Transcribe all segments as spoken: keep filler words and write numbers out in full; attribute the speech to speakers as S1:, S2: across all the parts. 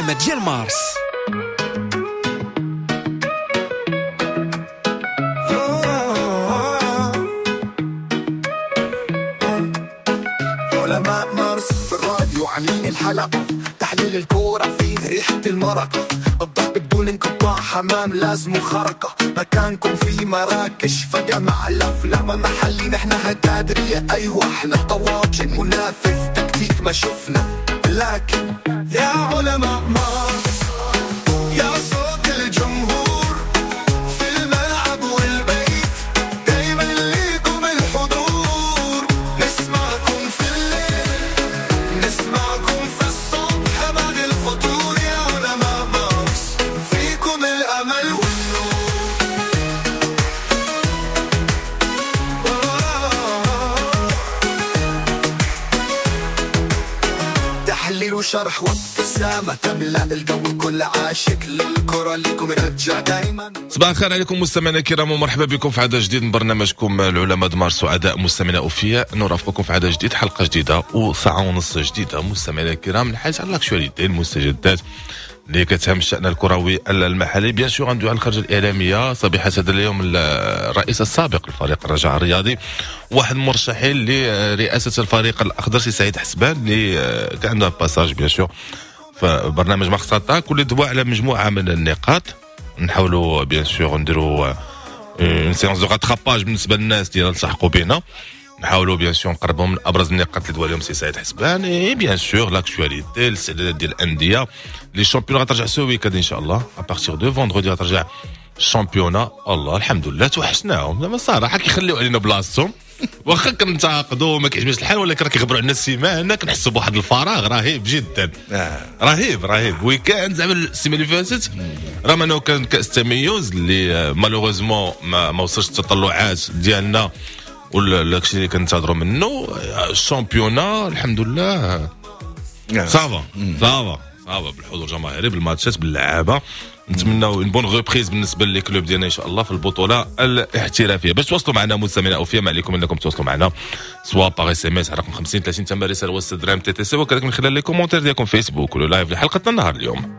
S1: العلامة ديال مارس.
S2: علماء مارس في الراديو عاملين الحلقة، تحليل الكورة فيه ريحة المرقة، الضرب بدون انقطاع حمام لازم خرقة، مكانكم في مراكش فجأة مع الأفلام محلي، نحنا هتادرية أيوة احنا طواجن منافس تكتيك ما شفنا، لكن يا علماء مارس يا صوت الجمهور في الملعب والبيت دايما ليكم الحضور، نسمعكم في الليل نسمعكم في الصبح بعد الفطور، يا علماء مارس فيكم الأمل والنور. تحليل وشرح وابتسامة تملأ الجو، كل عاشق للكرة لكم يرجع دايما.
S3: صباح الخير عليكم مستمعينا الكرام ومرحبا بكم في عدد جديد من برنامجكم العلماء د مارس، وعداء مستمعينا اوفياء نرافقكم في عدد جديد، حلقة جديدة وساعة ونص جديدة مستمعينا الكرام، الحديث على الاكشواليتي المستجدات اللي كتهم الشأن الكروي المحلي. بيان سور غندوي على الخرجة الإعلامية صبيحة هذا اليوم الرئيس السابق لفريق الرجاء الرياضي، واحد المرشحين لرئاسة الفريق الأخضر سي سعيد حسبان اللي كان عنده باساج بيان سور في برنامج مخصطة كل اسبوع على مجموعة من النقاط، نحاولوا بيان سور نديروا اون سيونس دو راتراباج بالنسبة للناس اللي التحقوا بنا، نحاولوا بيان سور نقربهم من ابرز النقاط اللي دوا اليوم سي سعيد حسبان، اي بيان سور لاكشواليتي الاستعدادات ديال الانديه لي شامبيون غترجع سو ويكاند ان شاء الله ابارتيغ دو فوندردي غترجع الشامبيونا. الله الحمد لله توحشناهم زعما الصراحه كيخليو علينا بلاصتهم، واخا كنتعاقدوا وما كيعجبناش الحال ولكن راه كيخبروا عنا السيمانه كنحسوا بواحد الفراغ رهيب جدا، رهيب رهيب. ويكاند زعما السيمانه اللي فاتت رغم انه كان كاس التميز اللي مالوغوزمون ما, ما وصلش التطلعات ديالنا والشيء اللي كنتظروا منه، الشامبيونا الحمد لله صافا صافا صافا بالحضور الجماهيري بالماتشات باللعابه، نتمناو اون بون ريبريز بالنسبه للكلوب ديالنا ان شاء الله في البطوله الاحترافيه. باش توصلوا معنا مستمعينا اوفياء ما عليكم انكم توصلوا معنا سواء باغ اس ام اس على رقم خمسين ثلاثين تم رساله واتساب درام تي تي سي، وكذلك من خلال لي كومونتير ديالكم فيسبوك ولا لايف لحلقتنا النهار اليوم.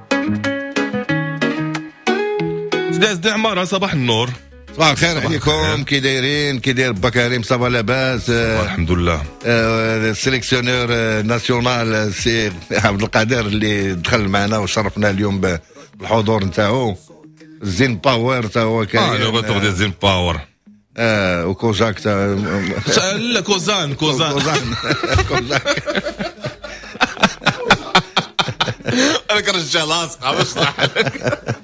S3: سيدي عمار صباح النور.
S4: صباح الخير عليكم، كي دايرين؟ كي داير با كريم؟ صافا لاباس؟
S3: الحمد لله.
S4: السيليكسيونور ناسيونال سي عبد القادر اللي دخل معنا وشرفنا اليوم بالحضور نتاعو، زين باور تا هو كاين.
S3: اه لو ريتور ديال زين باور.
S4: اه وكوزاك تا
S3: لا كوزان كوزان
S4: كوزان
S3: انا كنرجع لاصقه باش صح لك.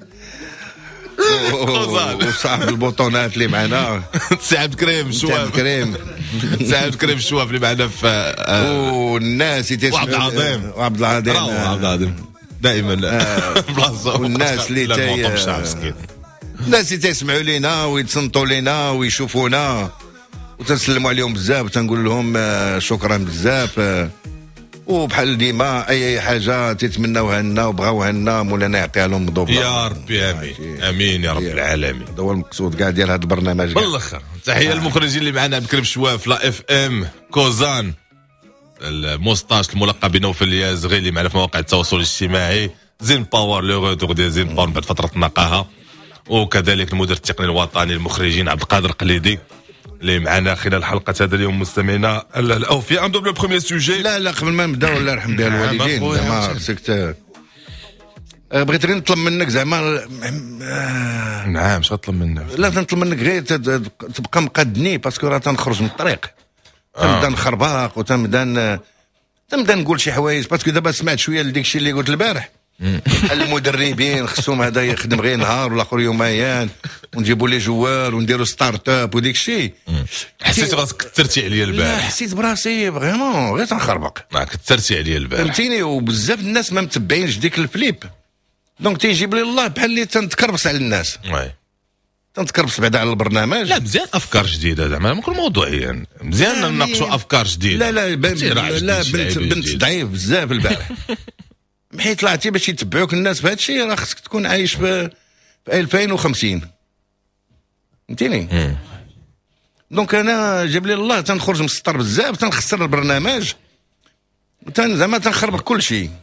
S4: وصاحب البطونات اللي معنا
S3: سي عبد الكريم شواف
S4: كريم
S3: سي عبد الكريم شواف اللي معنا في
S4: والناس اللي
S3: عبد العظيم
S4: عبد العظيم
S3: عبد العظيم دائما بلاصه،
S4: والناس اللي تاي الناس اللي تسمعوا لينا ويتصنتوا لينا ويشوفونا وتنسلموا عليهم بزاف وتنقول لهم شكرا بزاف، وبحال ديما اي حاجه تتمناوها لنا وبغاوها لنا مولانا يعطيها لهم مضوبه
S3: يا ربي. امين امين يا رب العالمين.
S4: هذا هو المقصود كاع ديال هذا البرنامج
S3: بالاخر. تحيه للمخرجين اللي معنا عبد الكريم شواف لا اف ام كوزان الموستاش الملقب بنوفل اليازغي اللي معنا في مواقع التواصل الاجتماعي، زين باور لو روتور ديال زين باور بعد فتره نقاهه، وكذلك المدير التقني الوطني للمخرجين عبد القادر قليدي اللي معنا خلال حلقه هذا اليوم مستمعينا الاوفياء. عندهم لو بروميير سوجي.
S4: لا لا قبل ما نبداو الله يرحم بها الوالدين زعما سكت بغيت غير نطلب منك زعما.
S3: نعم شنو نطلب منك؟
S4: لا تنطلب منك غير تبقى مقدني باسكو راه تنخرج من الطريق، تنبدا نخرباق وتنبدا تنبدا نقول شي حوايج باسكو دابا سمعت شويه لديك الشيء اللي قلت البارح. المدربين خصهم هذا يخدم غير نهار والاخر يوميان ونجيبوا لي جوار ونديروا ستارت اب وديك الشيء.
S3: حسيت راسك كثرتي عليا البارح؟
S4: لا حسيت براسي فريمون غير تنخربق.
S3: ما كثرتي عليا البارح
S4: فهمتيني، وبزاف الناس ما متبعينش ديك الفليب، دونك تيجيب لي الله بحال اللي تنتكربس على الناس.
S3: وي
S4: تنتكربس بعدا على البرنامج.
S3: لا مزيان افكار جديده زعما نكون موضوعيا مزيان نناقشوا افكار جديده.
S4: لا لا لا بنت بنت ضعيف بزاف البارح. حيت طلعتي باش يتبعوك الناس في هذا الشيء راه خصك تكون عايش في ألفين وخمسين فهمتيني. دونك انا جاب لي الله تنخرج من السطر بزاف، تنخسر البرنامج، تن زعما تنخربق كل شيء.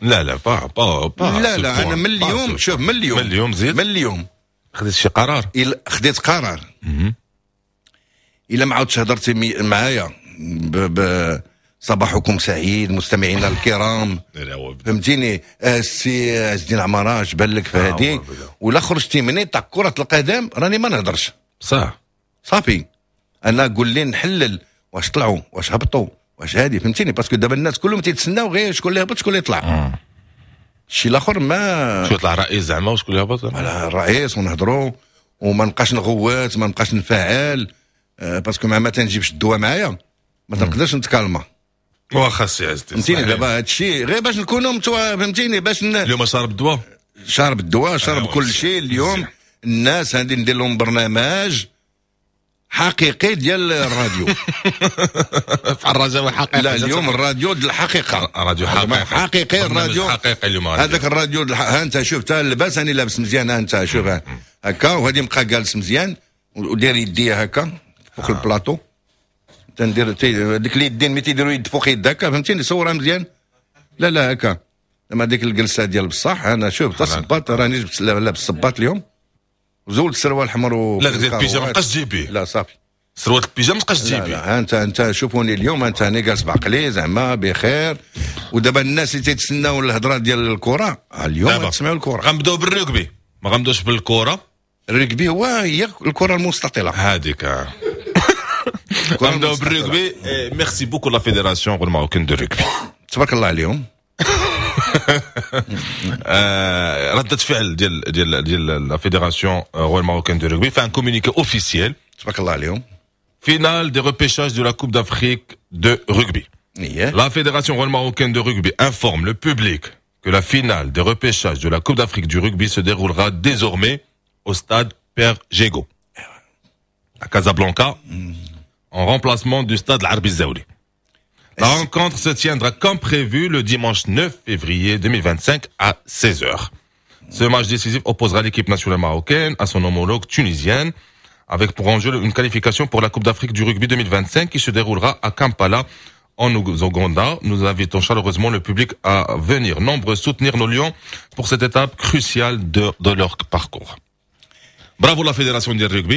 S3: لا لا با با با
S4: لا لا انا من اليوم شوف من اليوم
S3: من اليوم زيد
S4: من اليوم
S3: خديت شي قرار
S4: إلا خديت قرار الا ما عاودش هضرتي معايا ب صباحكم سعيد مستمعينا الكرام فهمتيني السي عز الدين عماره اش بان لك في هذه ولا خرجتي من نطاق كره القدم راني ما نهضرش
S3: صح
S4: صافي انا قول لي نحلل واش طلعوا واش هبطوا واش هادي فهمتيني باسكو دابا الناس كلهم تيتسناو غير شكون اللي هبط شكون اللي طلع الشيء الاخر ما
S3: شكون يطلع رئيس زعما وشكون اللي هبط
S4: على الرئيس ونهضروا وما نبقاش نغوات ما نبقاش نفعل آه باسكو مع ما تنجيبش الدواء معايا ما تنقدرش نتكالما
S3: واخا سي عز
S4: فهمتيني دابا هادشي غير باش نكونوا متوا فهمتيني باش ن...
S3: اليوم شارب الدواء
S4: شارب الدواء شارب كل شيء اليوم الناس هادي ندير لهم برنامج حقيقي ديال الراديو
S3: بحال الرجاء حقيقي
S4: لا اليوم الراديو ديال الحقيقه
S3: راديو حقيقي
S4: حقيقي الراديو
S3: حقيقي اليوم
S4: هذاك الراديو ها انت شوف تا اللباس راني لابس مزيان ها انت شوف هكا وهذه مبقى جالس مزيان ودير يديه هكا فوق البلاطو تندير ديك اليدين ملي تيديروا يد فوق يد هكا فهمتيني صورها مزيان لا لا هكا لما ديك الجلسه ديال بصح انا شوف تا الصباط راني جبت لابس الصباط اليوم وزول سروال حمر و
S3: لا ديال البيجامه مابقاش تجيبيه
S4: لا صافي
S3: سروال البيجامه مابقاش تجيبيه
S4: لا لا انت انت شوفوني اليوم انت انا جالس بعقلي زعما بخير ودابا الناس اللي تيتسناو الهضره ديال الكره اليوم تسمعوا الكره
S3: غنبداو بالركبي ما غنبداوش بالكره
S4: الركبي هو هي الكره المستطيله
S3: هذيك غنبداو بالركبي ميرسي بوكو لا فيدراسيون الماروكين دو ركبي
S4: تبارك الله عليهم
S3: ردة فعل ديال ديال ديال لا فيدراسيون رويال ماروكين دو رugby fait un communiqué officiel
S4: تبارك الله عليهم
S3: finale des repêchages de la Coupe d'Afrique de rugby. La Fédération royale marocaine de rugby informe le public que la finale des repêchages de la Coupe d'Afrique du rugby se déroulera désormais au stade Père Jego à Casablanca en remplacement du stade L'Arbi Zaouli. La rencontre se tiendra comme prévu le dimanche neuf février deux mille vingt-cinq à seize heures. Ce match décisif opposera l'équipe nationale marocaine à son homologue tunisienne, avec pour enjeu une qualification pour la Coupe d'Afrique du rugby deux mille vingt-cinq qui se déroulera à Kampala, en Ouganda. Nous invitons chaleureusement le public à venir nombreux soutenir nos lions pour cette étape cruciale de, de leur parcours. Bravo la fédération du rugby.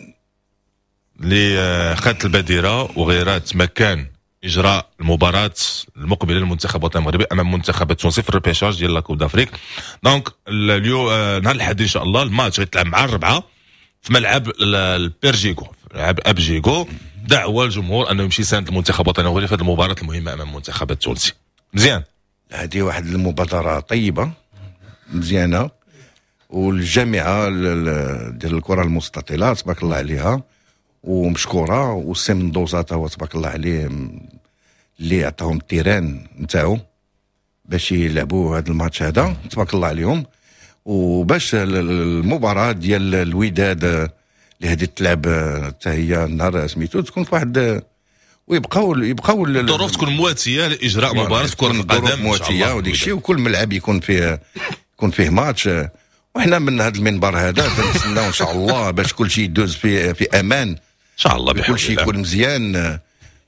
S3: Les خدت البادرة وغيرات مكان إجراء المباراة المقبلة للمنتخب الوطني المغربي أمام منتخب التونسي في الريبيشاج ديال لا كوب دافريك. دونك اليوم نهار الأحد إن شاء الله الماتش غيتلعب مع الربعة في ملعب البيرجيكو ملعب أبجيكو. دعوة الجمهور أنه يمشي يساند المنتخب الوطني المغربي في هذه المباراة المهمة أمام المنتخب التونسي. مزيان.
S4: هذه واحد المبادرة طيبة مزيانة والجامعة ديال الكرة المستطيلة تبارك الله عليها ومشكوره والسي مندوزا تا هو تبارك الله عليه اللي عطاهم التيران نتاعو باش يلعبوا هذا الماتش هذا تبارك الله عليهم. وباش المباراه ديال الوداد اللي هذه تلعب حتى هي النهار سميتو تكون في واحد ويبقاو يبقاو
S3: الظروف تكون مواتيه لاجراء مباراه كره القدم
S4: مواتيه وديك الشيء وكل ملعب يكون فيه يكون فيه ماتش. وحنا من هذا المنبر هذا تنتسناو ان شاء الله باش كل شيء يدوز في في امان
S3: ان شاء الله
S4: كل شيء يكون مزيان.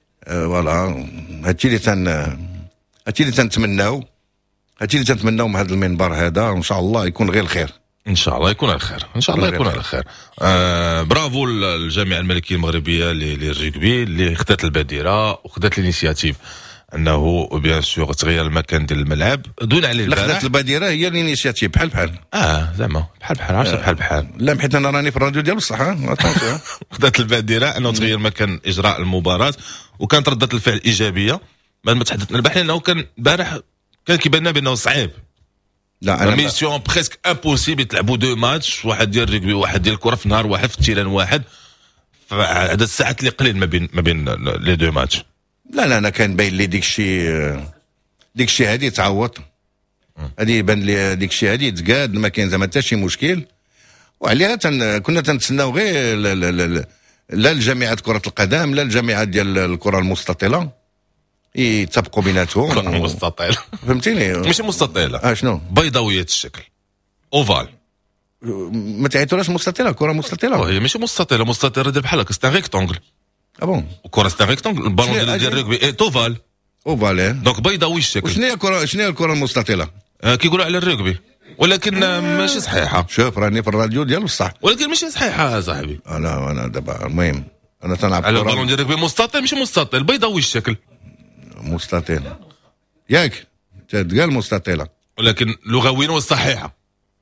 S4: فوالا هادشي اللي تن هادشي اللي تنتمناو هادشي اللي تنتمناو من هذا المنبر هذا وان شاء الله يكون غير الخير
S3: ان شاء الله يكون على الخير ان شاء الله يكون على الخير. آه برافو الجامعه الملكيه المغربيه للرugby اللي خدات البادره وخدات الانيشياتيف انه بيان سور تغير المكان ديال الملعب دون عليه البارح.
S4: خدات البادره هي الانيشياتيف بحال بحال
S3: اه زعما بحال بحال عرفت بحال بحال
S4: لا حيت انا راني في الراديو ديال بصح
S3: خدات البادره انه تغير مكان اجراء المباراه وكانت رده الفعل ايجابيه. بعد ما تحدثنا البارح لانه كان البارح كان كيبان لنا بانه صعيب.
S4: لا انا
S3: ميسيون بريسك امبوسيبل يتلعبوا دو ماتش واحد ديال الرugby وواحد ديال الكره في نهار واحد في تيران واحد فعدد الساعات اللي قليل ما بين ما بين لي دو ماتش.
S4: لا لا انا كان باين لي ديك الشيء ديك الشيء هذه تعوض هذه يبان لي ديك الشيء هذه تقاد ما كاين زعما حتى شي مشكل. وعليها تن كنا تنتسناو غير لا, لا, لا, لا الجامعات كره القدم لا الجامعات ديال الكره المستطيله يتفقوا بيناتهم.
S3: كره مستطيله
S4: فهمتيني
S3: ماشي مستطيله
S4: اه شنو
S3: بيضاويه الشكل اوفال
S4: ما تعيطولاش مستطيله كره مستطيله
S3: هي ماشي مستطيله مستطيله ديال بحال هكا سي ان ريكتونغل.
S4: اه بون
S3: الكره سي ان ريكتونغل البالون ديال الرugby اي توفال
S4: وفالي.
S3: دونك بيضاوي الشكل.
S4: شنو هي الكره شنو هي الكره المستطيله؟
S3: آه كيقولوا على الرugby ولكن آه ماشي صحيحه.
S4: شوف راني في الراديو ديال بصح،
S3: ولكن ماشي صحيحه يا صاحبي.
S4: انا انا دابا المهم انا تنلعب
S3: على البالون ديال الرugby مستطيل ماشي مستطيل، بيضاوي الشكل.
S4: مستطيل ياك تقال مستطيله،
S3: ولكن لغويا والصحيحه.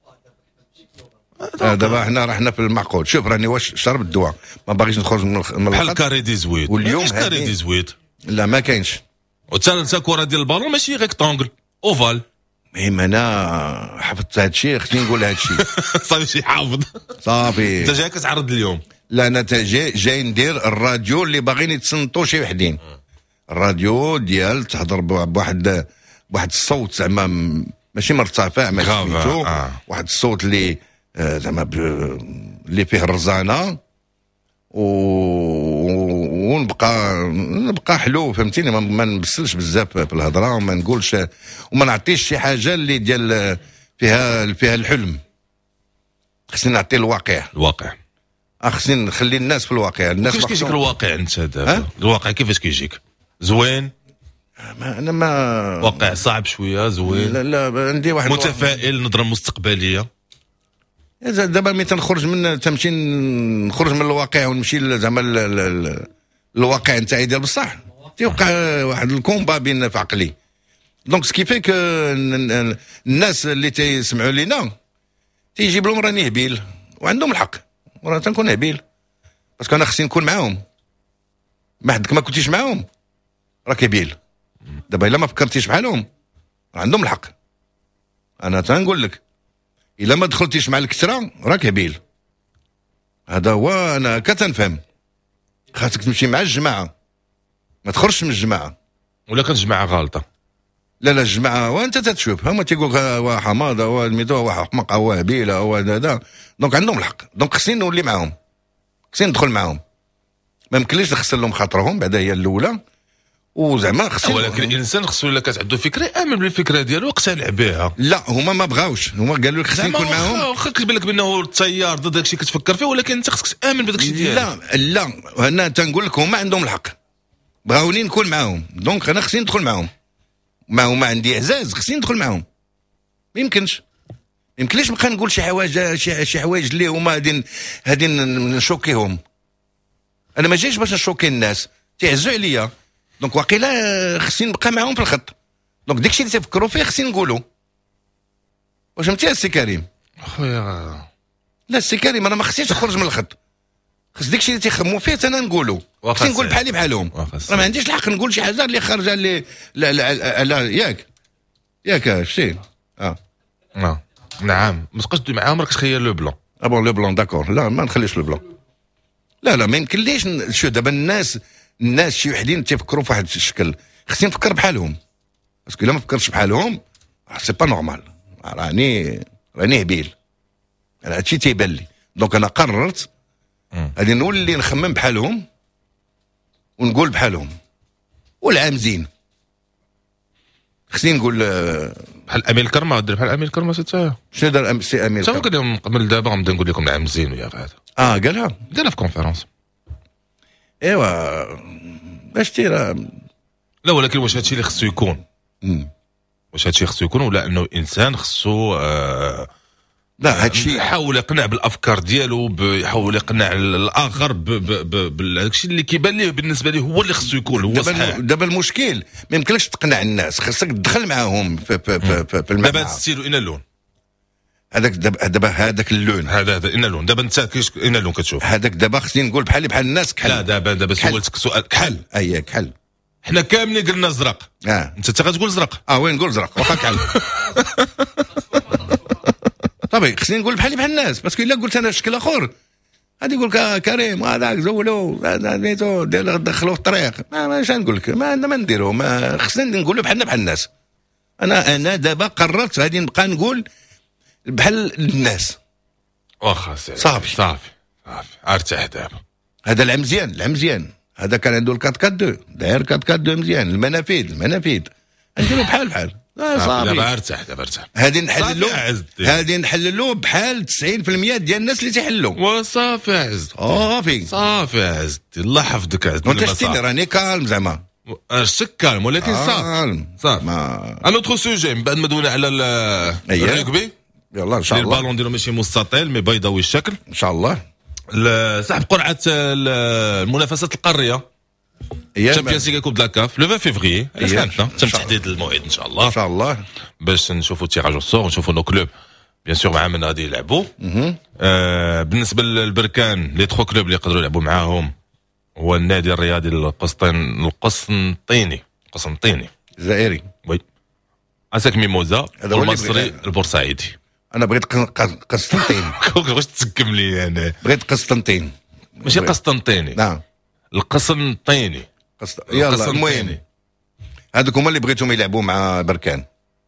S4: آه دابا حنا رحنا في المعقول. شوف راني واش شرب الدواء ما باغيش نخرج من الخ... من
S3: بحال
S4: الخط.
S3: كاري دي زويد.
S4: واليوم
S3: كاري
S4: هادي-
S3: دي زويد.
S4: لا ما كاينش.
S3: وتا كره ديال البالون ماشي ريكتانجل اوفال.
S4: المهم انا حفظت هذا الشيء، خصني نقول هذا الشيء.
S3: صافي شي حافظ.
S4: صافي.
S3: انت جاي كتعرض اليوم.
S4: لا انا تا جاي جاي ندير الراديو اللي باغيين يتصنتوا شي وحدين. الراديو ديال تهضر بواحد بواحد الصوت زعما م- ماشي مرتفع ماشي
S3: غافة،
S4: سميتو،
S3: آه.
S4: واحد الصوت اللي آه، زعما ب- اللي فيه الرزانه و... ونبقى نبقى حلو فهمتيني، ما, ما نبسلش بزاف في الهضره وما نقولش وما نعطيش شي حاجه اللي ديال فيها فيها الحلم. خصني نعطي الواقع،
S3: الواقع.
S4: خصني نخلي الناس في الواقع. الناس
S3: كيفاش كيجيك
S4: مخصوص-
S3: الواقع انت دابا؟
S4: ها؟
S3: الواقع كيفاش كيجيك؟ زوين؟
S4: ما انا ما
S3: واقع صعب شويه زوين؟
S4: لا لا عندي واحد
S3: متفائل نظره مستقبليه؟
S4: إذا دابا ملي تنخرج من تمشي نخرج من الواقع ونمشي ل- زعما ال- ال- ال- الواقع نتاعي ديال بصح تيوقع واحد الكومبا بين في عقلي. دونك سكيفيك الناس اللي تيسمعوا لينا تيجيب لهم راني هبيل وعندهم الحق، وانا تنكون هبيل باسكو انا خصني نكون معاهم. ما حدك ما كنتيش معاهم راك هبيل. دابا الا ما فكرتيش بحالهم عندهم الحق. انا تنقول لك الا ما دخلتيش مع الكثره راك هبيل. هذا هو انا كتنفهم. خاصك تمشي مع الجماعه، ما تخرجش من الجماعه.
S3: ولا كانت جماعه غالطه؟
S4: لا لا الجماعه وانت تتشوف هما تيقول لك هو حماضه هو الميتو هو حمق هو هبيله هو هذا. دونك عندهم الحق، دونك خصني نولي معاهم، خصني ندخل معاهم. ما يمكنليش نخسر لهم خاطرهم بعدا هي الاولى، وزعما خصني.
S3: ولكن الانسان خصو الا كانت عنده فكره يامن بالفكره ديالو ويقتنع بها.
S4: لا هما ما بغاوش، هما قالوا لك خصني نكون معاهم.
S3: واخا كيبان لك بانه التيار ضد داكشي كتفكر فيه، ولكن انت خصك تامن بداك الشيء ديالك.
S4: لا لا انا تنقول لك هما عندهم الحق، بغاوني نكون معاهم، دونك انا خصني ندخل معاهم. ما هما عندي اعزاز خصني ندخل معاهم. ما يمكنش ما يمكنليش نبقى نقول شي حوايج شي, شي حوايج اللي هما غادي غادي نشوكيهم. انا ما جايش باش نشوكي الناس، تيعزوا عليا، دونك واقيلا خصني نبقى معاهم في الخط. دونك داكشي اللي تفكروا فيه خصني نقولوا. واش فهمتي السي كريم؟
S3: خويا
S4: لا السي كريم انا ما خصنيش نخرج من الخط، خص داكشي اللي تيخموا فيه انا نقولوا. خصني نقول بحالي بحالهم. انا ما عنديش الحق نقول شي حاجه اللي خارجه اللي لا لا, لا ياك ياك شتي اه
S3: اه نعم. ما تبقاش تدوي معاهم راك تخير لو بلون.
S4: اه بون لو بلون داكور. لا ما نخليش لو بلون. لا لا ما يمكنليش ن- شو دابا الناس الناس شي وحدين تيفكروا في واحد الشكل، خصني نفكر بحالهم. باسكو الا ما فكرتش بحالهم سي با نورمال. راني راني هبيل، انا هادشي تيبان لي. دونك انا قررت غادي نولي نخمم بحالهم ونقول بحالهم. والعام زين خصني نقول آه،
S3: بحال امير كرمه دير بحال امير كرمه حتى
S4: شنو دار أم- سي امير
S3: حتى
S4: كرم؟
S3: قال لهم قبل دابا غنبدا نقول لكم نعم زين ويا هذا
S4: اه قالها
S3: دارها في كونفيرونس.
S4: ايوا باش تيرا.
S3: لا ولكن واش هادشي اللي خصو يكون؟
S4: مم.
S3: واش هادشي خصو يكون ولا انه انسان خصو آه
S4: لا هادشي
S3: يحاول يقنع بالافكار ديالو، ب- يحاول يقنع الاخر بداكشي اللي كيبان ليه بالنسبه ليه هو اللي خصو يكون هو
S4: دابا
S3: صحيح.
S4: الم- دابا المشكل ما يمكنلكش تقنع الناس، خاصك تدخل معاهم في في في, في, في
S3: دابا
S4: المجموعه.
S3: هذا الستيل اين اللون؟
S4: هذاك دابا دابا هذاك اللون
S3: هذا هذا اين اللون؟ دابا انت كيش اين اللون كتشوف؟
S4: هذاك دابا خصني نقول بحالي بحال الناس كحل.
S3: لا دابا دابا
S4: كحل.
S3: سولتك سؤال كحل.
S4: اييه كحل.
S3: حنا كاملين قلنا زرق،
S4: اه
S3: انت حتى غتقول زرق.
S4: اه وين نقول زرق واخا كحل. طبيعي خصني نقول بحالي بحال الناس، باسكو الا قلت انا شكل اخر غادي يقول لك آه كريم هذاك زولو هذا نيتو دخلوه في الطريق. ما ماش نقول لك ما عندنا ما نديرو، ما خصنا نقولوا بحالنا بحال الناس. انا انا دابا قررت غادي نبقى نقول بحال الناس.
S3: واخا سيدي
S4: صافي.
S3: صافي صافي ارتاح دابا.
S4: هذا العام مزيان العام مزيان. هذا كان عنده الكات كات دو داير كات كات دو مزيان. المنافذ المنافذ نديرو بحال بحال آه
S3: دابا
S4: صافي.
S3: ارتاح دابا ارتاح.
S4: هادي نحللو
S3: صافي يا عز الدين.
S4: هادي نحللو بحال تسعين بالمية ديال الناس اللي تيحلوا.
S3: وصافي يا عز
S4: صافي.
S3: صافي يا عز الدين. الله يحفظك يا عز الدين.
S4: وانت شتيني راني كالم زعما
S3: الشك كالم ولكن صافي
S4: كالم
S3: صافي.
S4: ما
S3: ان اوتر سوجي من بعد ما دوينا على
S4: أيوة.
S3: الرugby
S4: يلا ان شاء الله
S3: البالون ديالو ماشي مستطيل مي بيضاوي الشكل
S4: ان شاء الله.
S3: صاحب قرعه المنافسات القاريه الشامبيونز ليغ كوب دو لا كاف لو عشرين فيفري سنتنا تم تحديد الموعد ان شاء الله
S4: ان شاء الله
S3: باش نشوفوا تيراج الصور ونشوفوا نو كلوب بيان سور مع من غادي يلعبوا. آه بالنسبه للبركان لي تخو كلوب اللي يقدروا يلعبوا معاهم هو النادي الرياضي القسطين القسنطيني القسنطيني
S4: الجزائري
S3: وي اساك ميموزا والمصري البورسعيدي.
S4: انا بغيت قسطنطين
S3: واش تسكم لي انا
S4: بغيت قسطنطين
S3: ماشي قسطنطيني
S4: نعم
S3: القسنطيني
S4: قسط... يلا المهم هذوك هما اللي بغيتهم يلعبوا مع بركان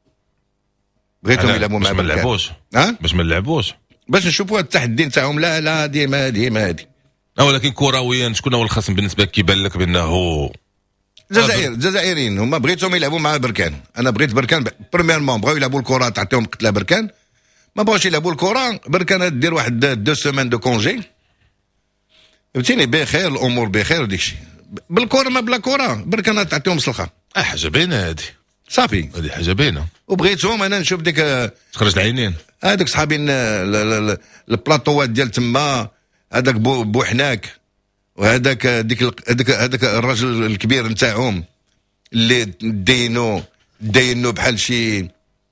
S4: بغيتهم يلعبوا مع
S3: بركان باش ما نلعبوش
S4: ها
S3: باش ما نلعبوش
S4: باش نشوفوا التحدي نتاعهم. لا لا ديما ديما هادي
S3: ولكن كرويا شكون هو الخصم بالنسبه لك كيبان لك بانه
S4: الجزائر الجزائريين هما بغيتهم يلعبوا مع بركان. انا بغيت بركان بريميرمون بغاو يلعبوا الكره تعطيهم قتله بركان ما بغاوش يلعبوا الكره بركان دير واحد دو سيمين دو كونجي فهمتيني بخير الامور بخير وديك الشيء بالكره ما بلا كره بركان تعطيهم سلخه.
S3: اه حاجه باينه هذه صافي هذه حاجه باينه
S4: وبغيتهم انا نشوف ديك
S3: تخرج العينين
S4: هذوك صحابي البلاطوات ديال تما هذاك بو بوحناك وهذاك ديك هذاك هذاك الراجل الكبير نتاعهم اللي دينو دينو بحال شي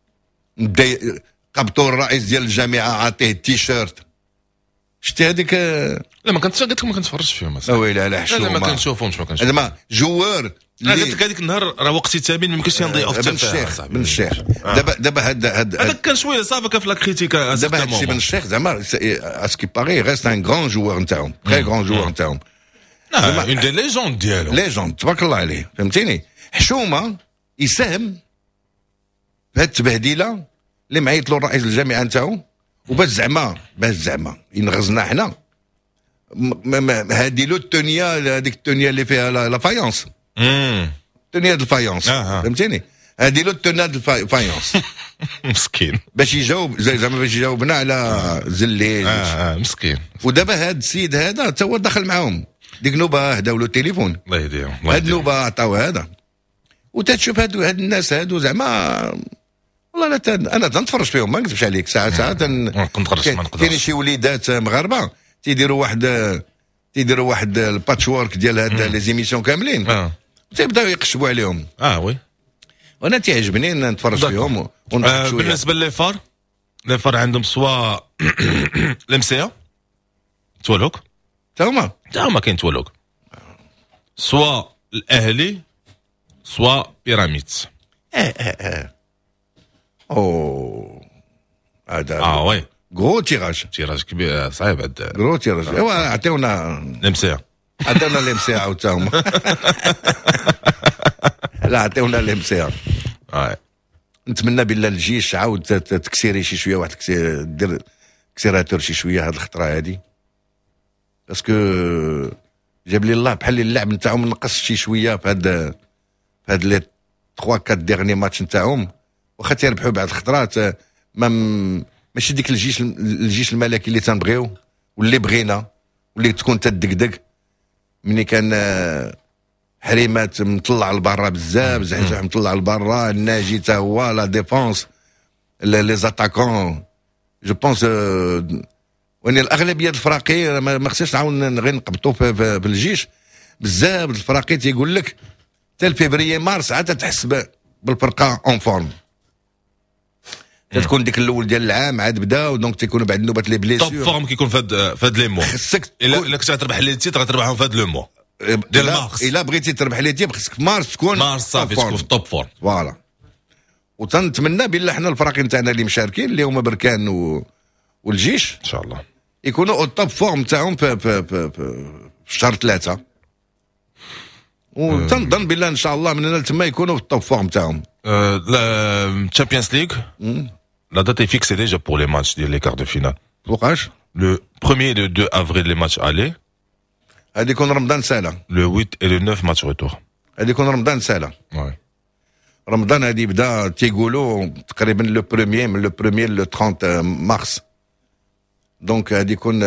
S4: دي قبطوا الرئيس ديال الجامعه عاطيه التيشيرت شتي هذيك.
S3: لا ما كنتش قلت لك ما كنتفرجش فيهم اصاحبي.
S4: ويلي لا حشومه
S3: لا ما كنشوفهمش ما كنشوفهمش
S4: هذا ما جوار
S3: انا قلت لك هذيك النهار راه وقتي ثمين ما يمكنش نضيعو في
S4: بن الشيخ بن الشيخ دابا دابا هذا هذا
S3: هذاك كان شويه صافي كان في لا كريتيك
S4: دابا هذا الشيء بن الشيخ زعما اسكي باغي ريست ان غران جوار نتاعهم تري غران جوار نتاعهم
S3: اون دي ليجوند ديالو
S4: ليجوند تبارك الله عليه فهمتيني. حشومه يساهم في هذه التبهديله اللي معيط له رئيس الجامعه نتاعو وباش زعما باش زعما ينغزنا حنا هذه له التونيه هذيك التونيه اللي فيها لا فايونس التونيه د الفايونس فهمتيني هذه له التونيه د الفايونس
S3: مسكين
S4: باش يجاوب زعما باش يجاوبنا على زليج
S3: اه اه مسكين.
S4: ودابا هذا السيد هذا حتى هو دخل معاهم ديك نوبه هداو له التليفون
S3: الله يهديهم
S4: هاد نوبه عطاو هذا وتتشوف هادو هاد الناس هادو زعما والله لا تن... انا تنتفرج فيهم ما نكذبش عليك ساعه ساعه تن... كاين شي وليدات مغاربه تيديروا واحد تيديروا واحد الباتش وورك ديال هاد لي زيميسيون كاملين
S3: اه
S4: تيبداو يقشبوا عليهم.
S3: اه وي
S4: وانا تيعجبني نتفرج فيهم ونضحك
S3: آه
S4: شويه.
S3: بالنسبه لي فار لي فار عندهم سوا الامسيه توالوك
S4: تا هما
S3: تا هما كاين توالوك سوا الاهلي سوا بيراميدز.
S4: اه اه اه او هذا
S3: اه وي
S4: غرو تيراج
S3: تيراج كبير صعيب هذا
S4: غرو تيراج ايوا عطيونا
S3: الامسيه
S4: عطيونا الامسيه عاود تا هما لا عطيونا الامسيه.
S3: اه
S4: نتمنى بالله الجيش عاود تكسيري شي شويه واحد تكسير دير كسيراتور شي شويه هاد الخطره هادي باسكو جاب لي الله بحال اللعب نتاعهم نقص شي شويه في هاد في هاد لي ثلاثة أربعة ديرني ماتش نتاعهم واخا تيربحوا بعض الخطرات ما ماشي ديك الجيش الجيش الملكي اللي تنبغيو واللي بغينا واللي تكون تدقدق ملي كان حريمات مطلع لبرا بزاف زعزع مطلع لبرا الناجي تا هو لا ديفونس لي زاتاكون جو بونس وان الاغلبيه الفراقي ما خصناش نعاود غير نقبطوا في, في, في الجيش بزاف الفراقي تيقول لك حتى فيفري مارس عاد تحس بالفرقه اون فورم تكون ديك الاول ديال العام عاد بداو دونك تيكونوا بعد نوبات لي بليسيور
S3: توب فورم كيكون في هاد لي مو
S4: خصك
S3: الا الا كنت تربح لي تيتر غتربحهم في هاد لو مو ديال مارس
S4: الا بغيتي تربح لي تيب خصك في مارس تكون
S3: مارس صافي تكون في توب فورم
S4: فوالا. وتنتمنى بالله حنا الفراقي نتاعنا اللي مشاركين اللي هما بركان و... والجيش
S3: ان شاء الله
S4: يكونوا التوب فورم تاعهم في في في, في شهر ثلاثة وتنظن بالله ان شاء الله من هنا لتما يكونوا في التوب فورم تاعهم.
S3: لا تشامبيونز ليغ لا date est fixée déjà pour les matchs des quarts de finale.
S4: وقاش
S3: le premier et le deux avril les matchs aller.
S4: هذه يكون رمضان سالا.
S3: le huit et le neuf match retour.
S4: هذه يكون رمضان سالا.
S3: ouais.
S4: رمضان هذه بدا تيقولوا تقريبا لو بروميير من لو بروميير لو ثلاثين مارس دونك هذه يكون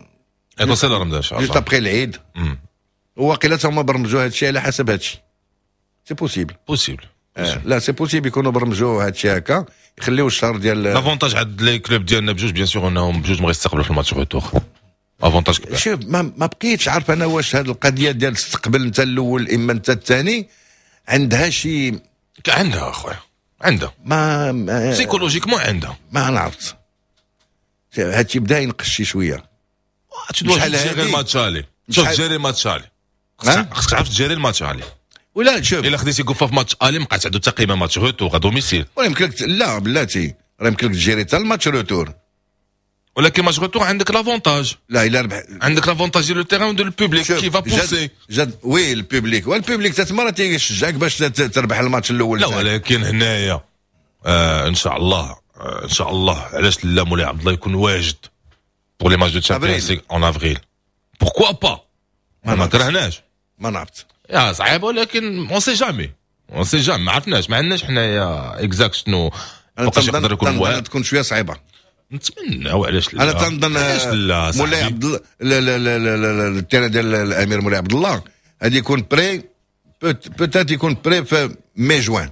S3: يكون سالا رمضان ان شاء الله
S4: جوست ابخي العيد. وواقيلا هما برمجوا هذا الشيء على حسب هذا الشيء سي بوسيبل
S3: بوسيبل.
S4: آه. لا سي بوسيبل يكونوا برمجوا هادشي هكا يخليو الشهر ديال
S3: لافونتاج عند لي كلوب ديالنا بجوج بيان سور انهم بجوج ما غيستقبلوا في الماتش روتور. افونتاج كبير.
S4: شوف ما, ما بقيتش عارف انا واش هذه القضيه ديال تستقبل انت الاول اما انت الثاني عندها شي
S3: عندها اخويا عندها
S4: ما, ما
S3: سيكولوجيكمون عندها
S4: ما نعرفت هادشي بدا ينقص شي شويه.
S3: شحال تجيري الماتش الي شوف تجيري الماتش الي خاصك تعرف تجيري الماتش الي
S4: ولا شوف
S3: الا خديتي كوفا في ماتش الي مابقاش عنده حتى قيمه ماتش روتور دوميسيل
S4: ولا يمكن لك لا بلاتي راه يمكن لك تجيري حتى الماتش روتور
S3: ولكن ماتش روتور عندك لافونتاج
S4: لا الا ربح
S3: عندك لافونتاج ديال لو تيران وديال البوبليك كي فا بوسي
S4: جد وي البوبليك والبوبليك تما راه تيشجعك باش تربح الماتش الاول.
S3: لا ولكن هنايا آه ان شاء الله آه ان شاء الله علاش لا مولاي عبد الله يكون واجد بور لي ماتش دو تشامبيونز ليغ اون افريل بوركوا با ما كرهناش
S4: ما نعرفت
S3: يا صعيب ولكن اون سي جامي اون سي جامي ما عرفناش ما عندناش حنايا اكزاكت شنو
S4: وقاش يقدر يكون واعر تكون شويه صعيبه
S3: نتمنى وعلاش لا
S4: انا تنظن مولاي عبد الله لا لا لا لا التيران ديال الامير مولاي عبد الله غادي يكون بري بوتيت يكون بري في مي جوان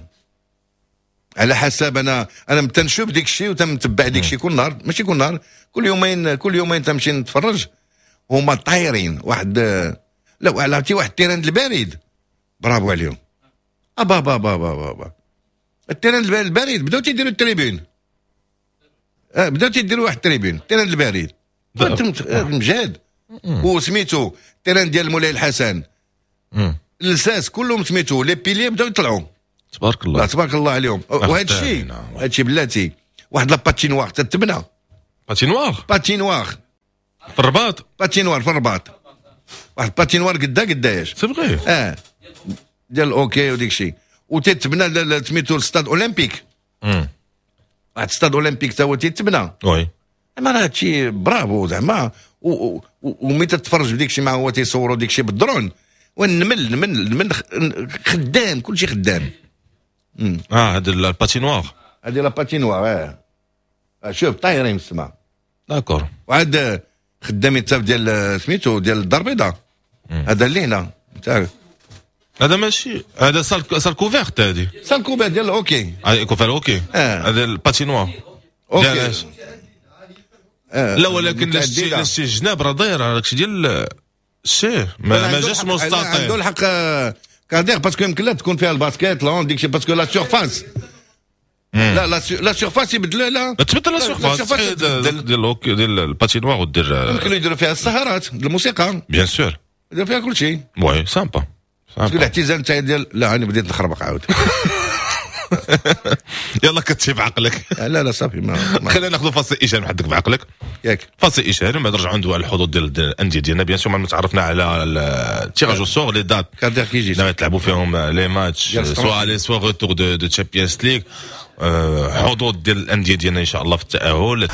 S4: على حسب انا انا تنشوف ديك الشيء وتنتبع ديك الشيء كل نهار ماشي كل نهار كل يومين كل يومين تمشي نتفرج هما طايرين واحد لا عرفتي واحد التيران البارد برافو عليهم ابا با با با با التيران البارد بداو تيديروا التريبين اه بداو تيديروا واحد التريبين التيران البارد مجهد وسميتو التيران ديال مولاي الحسن الساس كلهم سميتو لي بيلي بداو يطلعوا
S3: تبارك الله
S4: تبارك الله عليهم. وهذا الشيء هذا الشيء بلاتي واحد لاباتينوار تتبنى
S3: باتينوار
S4: باتينوار
S3: في الرباط
S4: باتينوار في الرباط واحد باتينوار قدا قداش
S3: سي فغي
S4: اه ديال اوكي وديك الشيء وتتبنى سميتو الستاد اولمبيك واحد الستاد اولمبيك تا هو تيتبنى
S3: وي
S4: اما راه هادشي برافو زعما وملي تتفرج بديك الشيء ما هو تيصوروا ديك الشيء بالدرون ونمل نمل نمل خدام كلشي خدام.
S3: اه هاد الباتينوار
S4: هادي لا باتينوار اه شوف طايرين في السماء
S3: داكور
S4: وعاد خدامين حتى ديال سميتو ديال الدار البيضاء هذا اللي هنا تاع
S3: هذا ماشي هذا سال سال كوفيرت هادي
S4: سال كوفيرت ديال اوكي
S3: اه كوفير اوكي هذا الباتينوار
S4: اوكي
S3: آه. لا ولكن الشي الجناب راه داير داكشي ديال الشي ما, ما جاش مستطيل
S4: عنده الحق كادير باسكو يمكن لا تكون فيها الباسكيت لا ديك باسكو لا سيرفاس لا لا لا سيرفاس يبدلوا لا
S3: تبدل لا سيرفاس ديال اوكي ديال الباتينوار ودير
S4: يمكن يديروا فيها السهرات الموسيقى
S3: بيان سور
S4: يديروا فيها كل شيء
S3: وي سامبا
S4: باسكو الاعتزال تاع ديال لا انا بديت نخربق عاود
S3: يلا كتشي بعقلك
S4: لا لا صافي ما
S3: خلينا ناخذ فاصل اشاره حدك بعقلك
S4: ياك
S3: فاصل اشاره ما نرجعوا ندوي على الحظوظ ديال الانديه ديالنا بيان سور ما تعرفنا على التيراج او سور لي دات
S4: كادير كيجي
S3: اللي يلعبوا فيهم لي ماتش سوا لي سوا روتور دو دو تشامبيونز ليغ حظوظ ديال الانديه ديالنا ان شاء الله في التاهل.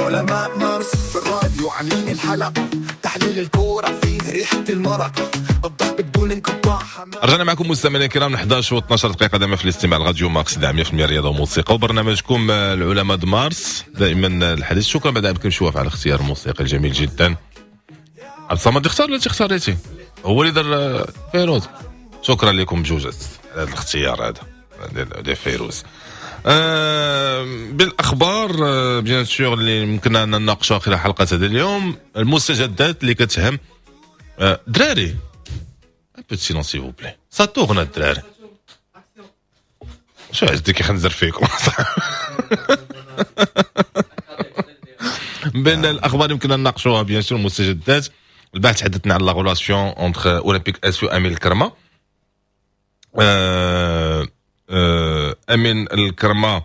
S2: العلماء مارس في الراديو عاملين الحلقة، تحليل الكورة فيه ريحة المرق، الضرب بدون انقطاع.
S3: رجعنا معكم مستمعينا الكرام ل احداش و اثناش دقيقة دائما في الاستماع لراديو ماكس مية بالمية رياضة وموسيقى، وبرنامجكم العلماء د مارس دائما الحديث. شكرا بعد بكم شوف على الاختيار الموسيقي الجميل جدا. عبد الصمد اختار ولا اختاريتي؟ هو اللي دار فيروز. شكرا لكم بجوج على هذا الاختيار هذا ديال فيروز. آه بالاخبار آه بيان سور اللي يمكننا نناقشها خلال حلقه هذا اليوم، المستجدات اللي كتهم آه دراري. ان بو سيلون سي فو بلي سا تورنا الدراري. شو عزتي كيخنزر فيكم. بين الاخبار يمكننا نناقشوها بيان سور المستجدات. البارح تحدثنا على لا غولاسيون اونتر اولمبيك اسيو امين الكرمه. آه آه امين الكرمه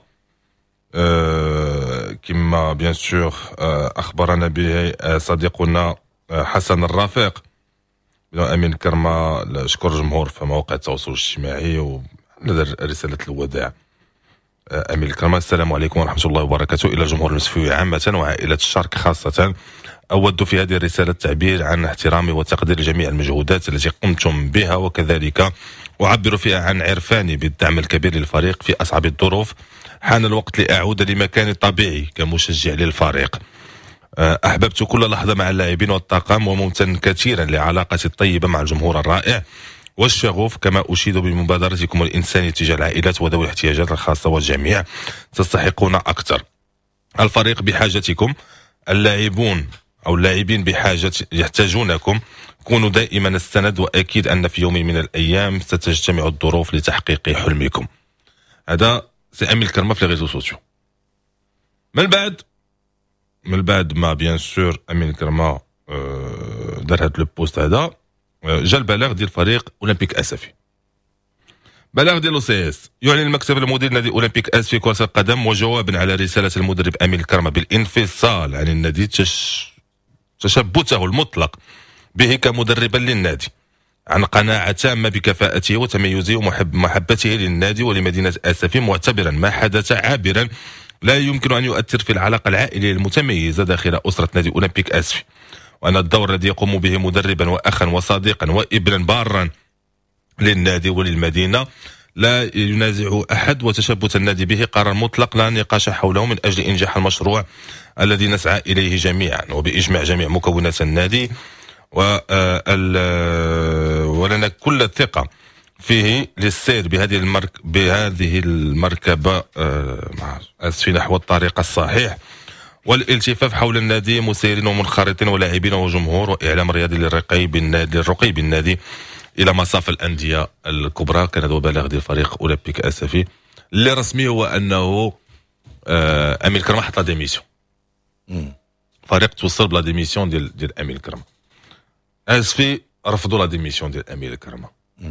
S3: آه كما بيان سور آه اخبرنا به صديقنا حسن الرافق. امين الكرمه شكر الجمهور في مواقع التواصل الاجتماعي ونذر رساله الوداع. امين الكرمه: السلام عليكم ورحمه الله وبركاته. الى الجمهور المسفوي عامه وعائله الشرق خاصه، أود في هذه الرسالة التعبير عن احترامي وتقدير جميع المجهودات التي قمتم بها، وكذلك أعبر فيها عن عرفاني بالدعم الكبير للفريق في أصعب الظروف. حان الوقت لأعود لمكاني الطبيعي كمشجع للفريق. أحببت كل لحظة مع اللاعبين والطاقم، وممتن كثيرا لعلاقتي الطيبة مع الجمهور الرائع والشغوف، كما أشيد بمبادرتكم الإنسانية تجاه العائلات وذوي الاحتياجات الخاصة، والجميع تستحقون أكثر. الفريق بحاجتكم، اللاعبون أو اللاعبين بحاجة يحتاجونكم. كونوا دائما السند، وأكيد أن في يوم من الأيام ستجتمع الظروف لتحقيق حلمكم. هذا سي أمين الكرمه في الريزو سوسيو. من بعد من بعد ما بيان سور أمين الكرمه دار هذا البوست هذا، جا البلاغ ديال فريق أولمبيك أسفي. بلاغ ديال لو اس يعلن المكتب المدير نادي أولمبيك أسفي كرة القدم، وجوابا على رسالة المدرب أمين الكرمه بالانفصال عن النادي، تش... تشبته المطلق به كمدربا للنادي، عن قناعة تامة بكفاءته وتميزه ومحبته للنادي ولمدينة أسفي، معتبرا ما حدث عابرا لا يمكن أن يؤثر في العلاقة العائلية المتميزة داخل أسرة نادي أولمبيك أسفي، وأن الدور الذي يقوم به مدربا وأخا وصديقا وابنا بارا للنادي وللمدينة لا ينازع أحد، وتشبت النادي به قرار مطلق لا نقاش حوله من أجل إنجاح المشروع الذي نسعى إليه جميعا وبإجماع جميع مكونات النادي، ولنا كل الثقة فيه للسير بهذه المرك بهذه المركبة في نحو الطريق الصحيح، والالتفاف حول النادي مسيرين ومنخرطين ولاعبين وجمهور وإعلام رياضي للرقي بالنادي للرقي بالنادي الى مصاف الانديه الكبرى. كان هذا بلاغ ديال فريق اولمبيك اسفي اللي رسمي هو انه آه امين الكرمه حط لا ديميسيون. فريق توصل بلا ديميسيون ديال ديال امين الكرمه. اسفي رفضوا لا ديميسيون ديال امين الكرمه.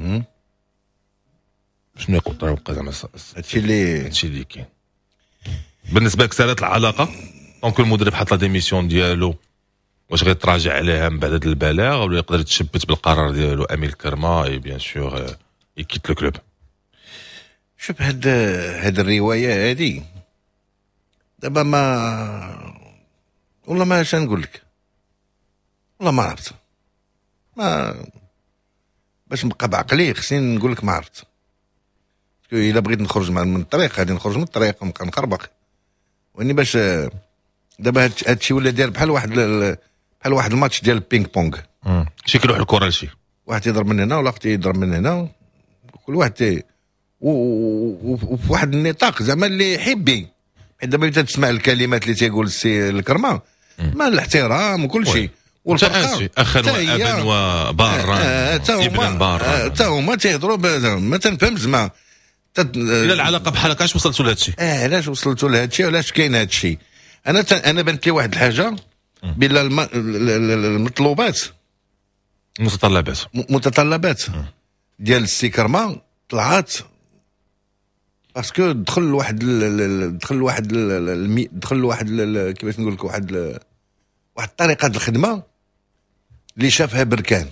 S3: شنو يقول طريق زعما
S4: هادشي اللي
S3: هادشي اللي كاين. بالنسبه لك سالت العلاقه دونك المدرب حط لا ديميسيون ديالو، واش غيتراجع عليها من بعد هذا البلاغ ولا يقدر يتشبت بالقرار ديالو امين الكرمه اي بيان سور يكيت لو كلوب؟
S4: شوف هاد هاد الروايه هادي دابا ما والله ما اش نقول لك، والله ما عرفت، ما باش نبقى بعقلي خصني نقول لك ما عرفت. الا بغيت نخرج من الطريق غادي نخرج من الطريق ونبقى نخربق، واني باش دابا هادشي ولا داير بحال واحد بحال واحد الماتش ديال البينغ بونغ.
S3: شي كيروح الكره لشي
S4: واحد يضرب من هنا ولا اختي يضرب من هنا، كل واحد تي وفي واحد النطاق زعما اللي يحبي. دابا انت تسمع الكلمات اللي تيقول السي الكرمه مع الاحترام وكل شيء
S3: والفرقه اخا وابا وبارا ابن بارا
S4: حتى هما تيهضروا ما تنفهم زعما
S3: الا العلاقه بحال هكا. علاش وصلتوا لهذا الشيء؟
S4: اه علاش وصلتوا لهذا الشيء وعلاش كاين هذا الشيء؟ انا ت... انا بنت لي واحد الحاجه بلا الم... المطلوبات
S3: متطلبات
S4: متطلبات ديال السي كرمه طلعت باسكو دخل واحد دخل واحد دخل واحد كيفاش نقول لك واحد واحد طريقه الخدمه اللي شافها بركان،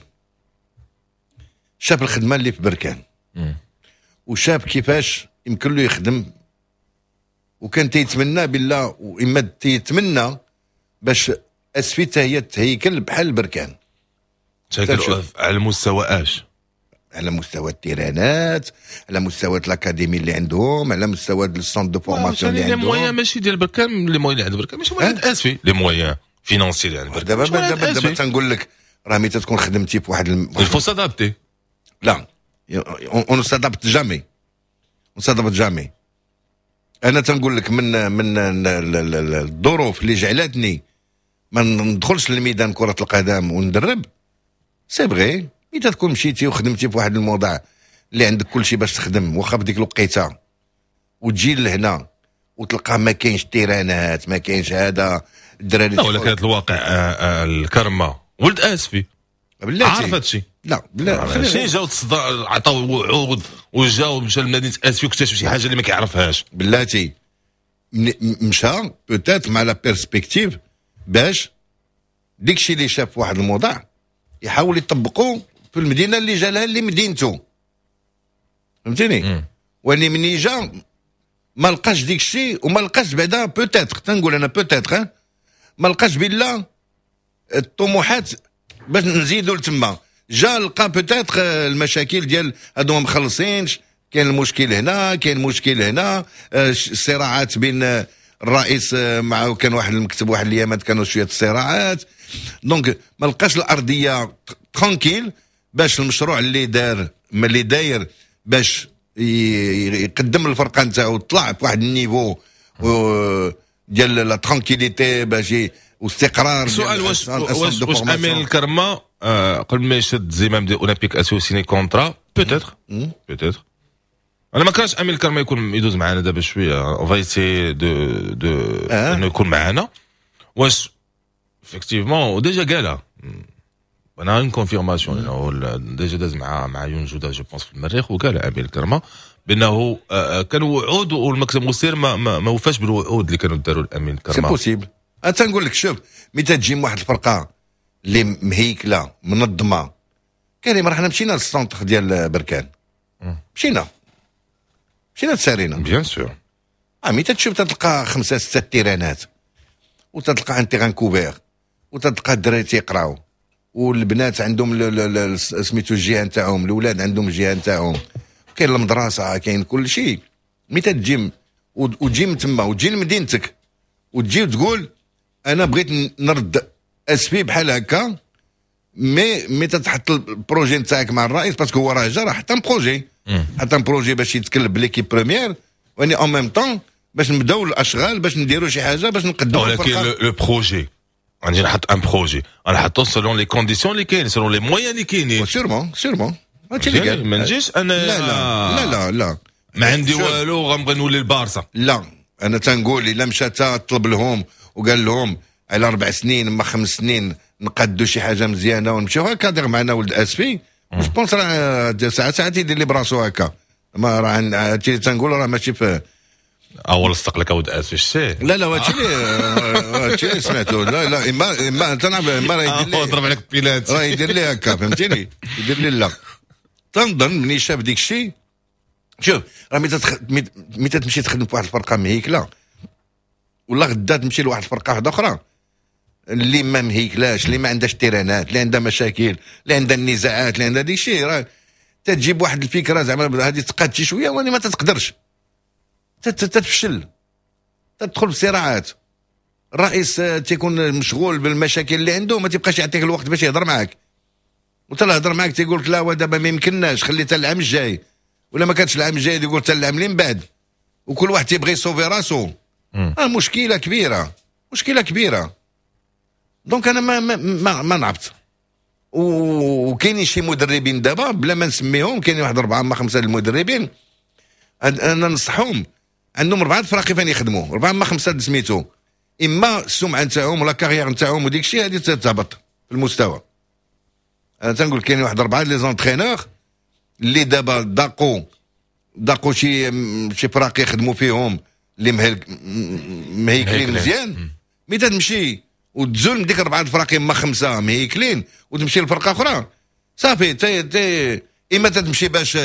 S4: شاف الخدمه اللي في بركان وشاف كيفاش يمكن له يخدم، وكان تيتمنى بالله واما تيتمنى باش اسفي حتى هي تهيكل بحال البركان
S3: تهيكل على المستوى اش؟
S4: على مستوى التيرانات، على مستوى الاكاديمي اللي عندهم، على مستوى السونت دو فورماسيون اللي عندهم.
S3: لي مويان ماشي ديال بركان، لي مويان اللي عند بركان ماشي مويان اسفي، لي مويان فينونسي اللي عند بركان.
S4: دابا دابا دابا تنقول لك راه ملي تكون خدمتي في واحد الم...
S3: الفو سادابتي.
S4: لا اون سادابت جامي، اون سادابت جامي. انا تنقول لك من من الظروف اللي جعلتني ما ندخلش للميدان كرة القدم وندرب، سي فغي ملي تكون مشيتي وخدمتي في واحد الموضوع اللي عندك كل شيء باش تخدم، واخا بديك الوقيته وتجي لهنا وتلقى ما كاينش تيرانات، ما كاينش هذا الدراري.
S3: لا ولا كانت الواقع الكرمه ولد اسفي عارف هادشي.
S4: لا بلا
S3: شي جاو تصدر عطاو وعود وجاو مشى لمدينه اسفي واكتشف شي حاجه اللي ما كيعرفهاش.
S4: بلاتي مشى بوتيت مع لا بيرسبكتيف باش ديكشي اللي شاف واحد الموضوع يحاول يطبقوه في المدينه اللي جا لها اللي مدينته، فهمتيني؟ واني مني جا ما لقاش ديك الشيء وما لقاش بعدا بوتيتر، تنقول انا بوتيتر ما لقاش بلا الطموحات باش نزيدوا لتما. جا لقى بوتيتر المشاكل ديال هادو ما مخلصينش، كاين المشكل هنا، كاين مشكل هنا، الصراعات بين الرئيس مع كان واحد المكتب واحد الايامات كانوا شويه الصراعات، دونك ما لقاش الارضيه ترانكيل باش المشروع اللي دار اللي داير باش يقدم الفرقه نتاعو طلع بواحد النيفو ديال لا ترانكيليتي باش واستقرار.
S3: سؤال واش واش واش امين الكرمه آه قبل ما يشد زمام ديال اولمبيك اسيو سيني كونترا بوتيتر بوتيتر انا ما كانش امين الكرمه يكون يدوز معنا دابا شويه اون فايسي دو دو انه يكون معنا. واش افكتيفمون ديجا قالها انا اون كونفيرماسيون انه ديجا داز مع مع يون جودا جو بونس في المريخ وقال امين الكرمه بانه كانوا وعود والمكتب المسير ما, ما, ما وفاش بالوعود اللي كانوا داروا الامين الكرمه.
S4: سي بوسيبل. انا تنقول لك شوف ملي تجي واحد الفرقه اللي مهيكله منظمه، كريم راحنا مشينا للسونتر ديال بركان، مشينا مشينا تسارينا
S3: بيان سور.
S4: اه ملي تشوف تلقى خمسه سته تيرانات وتلقى ان تيران كوبير وتلقى الدراري تيقراو والبنات عندهم سميتو الجهه نتاعهم، الاولاد عندهم الجهه نتاعهم، كاين المدرسه كاين كل شيء. ملي تجي وتجي من تما وتجي لمدينتك وتجي وتقول انا بغيت نرد اسفي بحال هكا، مي مي تتحط البروجي نتاعك مع الرئيس باسكو هو راه جا راه حتى بروجي حتى بروجي باش يتكلم بليكيب بريمير، واني اون ميم طون باش نبداو الاشغال باش نديروا شي حاجه باش نقدموا.
S3: ولكن لو بروجي غادي نحط ان بروجي انا حطو سولون لي كونديسيون اللي كاين سولون لي مويان اللي كاينين.
S4: سيرمون سيرمون هادشي اللي قال.
S3: ما نجيش انا
S4: لا لا لا لا, لا.
S3: ما عندي والو غنبغي نولي البارسا.
S4: لا انا تنقول الا مشى طلب لهم وقال لهم على اربع سنين ما خمس سنين نقدوا شي حاجه مزيانه ونمشيو هكا دير معنا ولد اسفي، جو بونس راه ساعات ساعات يدير لي براسو هكا. ما راه هادشي اللي تنقول راه ماشي في
S3: اول استقلك ولد اسفي الشي.
S4: لا لا هادشي هادشي اللي سمعتو. لا لا اما اما تنعرف اما راه يدير لي
S3: ضرب عليك بيلات
S4: راه يدير لي هكا فهمتيني، يدير لي لا. تنظن ملي شاف ديك الشيء شوف راه ملي تمشي تخدم في واحد الفرقه مهيكله ولا غدا تمشي لواحد الفرقه واحده اخرى اللي ما مهيكلاش، اللي ما عندهاش تيرانات، اللي عندها مشاكل، اللي عندها النزاعات، اللي عندها ديك الشيء، راه تجيب واحد الفكره زعما هذه تقاد شي شويه واني ما تتقدرش تتفشل، تدخل في صراعات. الرئيس تيكون مشغول بالمشاكل اللي عنده ما تيبقاش يعطيك الوقت باش يهضر معاك، وتلا هضر معاك تيقول لك لا ودابا ما يمكنناش خلي حتى العام الجاي، ولا ما كانش العام الجاي يقول حتى العام اللي من بعد، وكل واحد تيبغي يصوفي راسو. اه مشكله كبيره مشكله كبيره. دونك انا ما ما ما, ما نعبت. وكاينين شي مدربين دابا بلا ما نسميهم، كاينين واحد اربعه ما خمسه المدربين انا ننصحهم عندهم اربعه فراقي فين يخدموا، اربعه ما خمسه سميتو، اما السمعه نتاعهم ولا كارير نتاعهم وديك الشيء هذه تهبط في المستوى. انا تنقول كاين واحد اربعه لي زونترينور اللي دابا داقوا داقوا شي شي فراقي يخدموا فيهم اللي مهيكلين مزيان. مي تمشي وتزول من ديك اربعه فراقي ما خمسه مهيكلين وتمشي لفرقه اخرى صافي تي تي اما تمشي باش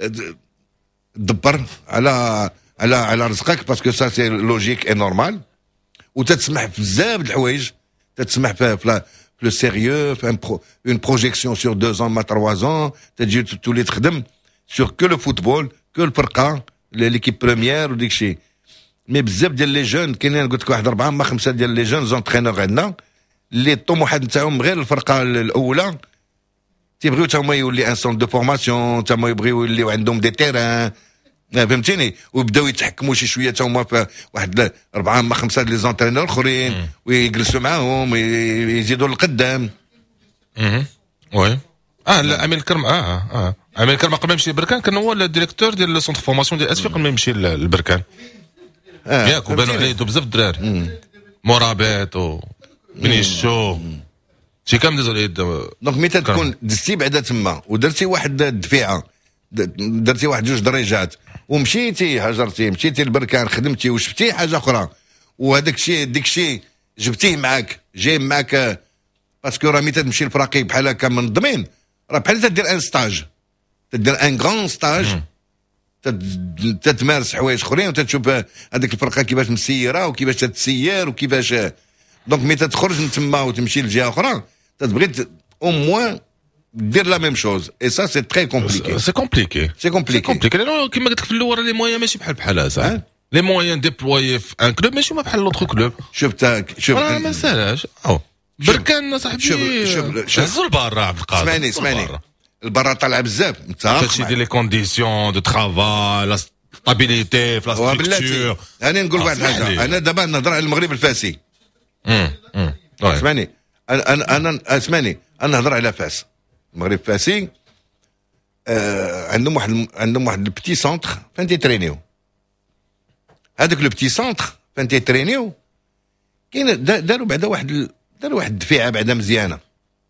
S4: تدبر على على على رزقك باسكو سا سي لوجيك اي نورمال، وتتسمح في بزاف د الحوايج تتسمح في في لو سيريو في اون بروجيكسيون سور دو ans ما trois ans تجي تولي تخدم سور كو لو فوتبول كو الفرقه ليكيب بروميير وديك الشيء. مي بزاف ديال لي جون كاينين قلت لك واحد اربعه ما خمسه ديال لي جون زونترينور عندنا اللي الطموحات نتاعهم غير الفرقه الاولى تيبغيو تا هما يولي ان سونت دو فورماسيون تا هما يبغيو يوليو عندهم دي تيران فهمتيني ويبداو يتحكموا شي شويه تا هما في واحد اربعه ما خمسه لي زونترينور اخرين ويجلسوا معاهم يزيدوا لقدام.
S3: اها وي اه لا امين الكرم اه اه امين الكرم قبل ما يمشي لبركان كان هو الديريكتور ديال لو سونتر فورماسيون ديال اسفي قبل ما يمشي لبركان ياك وبانوا عليه بزاف الدراري مرابط و بنيشو شي كام دازوا عليه.
S4: دونك ملي تكون دزتي بعدا تما ودرتي واحد الدفيعه درتي واحد جوج درجات ومشيتي هجرتي مشيتي لبركان خدمتي وشفتي حاجه اخرى وهذاك الشيء ديك الشيء جبتيه معاك جاي معاك باسكو راه ملي تمشي لفراقي بحال هكا منظمين راه بحال تدير ان ستاج تدير ان غران ستاج تتمارس حوايج اخرين وتتشوف هذيك الفرقه كيفاش مسيره وكيفاش تتسير وكيفاش دونك ملي تخرج من تما وتمشي لجهه اخرى تبغي او موان دير لا ميم شوز اي سا سي تري كومبليكي
S3: سي كومبليكي
S4: سي كومبليكي
S3: كومبليكي لانه كيما قلت لك في الاول لي مويان ماشي بحال بحال هذا لي مويان ديبلوي في ان كلوب ماشي بحال لوطخ كلوب.
S4: شفت شوف
S3: راه ما سالاش او بركان صاحبي
S4: شوف شوف
S3: هزوا لبرا عبد القادر
S4: اسمعني اسمعني البرا طالع بزاف انت
S3: هادشي ديال لي كونديسيون دو ترافاي لا ستابيليتي في لا ستركتور.
S4: انا نقول واحد الحاجه انا دابا نهضر على المغرب الفاسي
S3: امم
S4: اسمعني انا انا انا اسمعني انا نهضر على فاس المغرب فاسي آه عندهم واحد عندهم واحد البتي سونتر فين تيترينيو هذاك لو بتي سونتر فين تيترينيو كاين داروا بعدا واحد داروا واحد الدفيعه بعدا مزيانه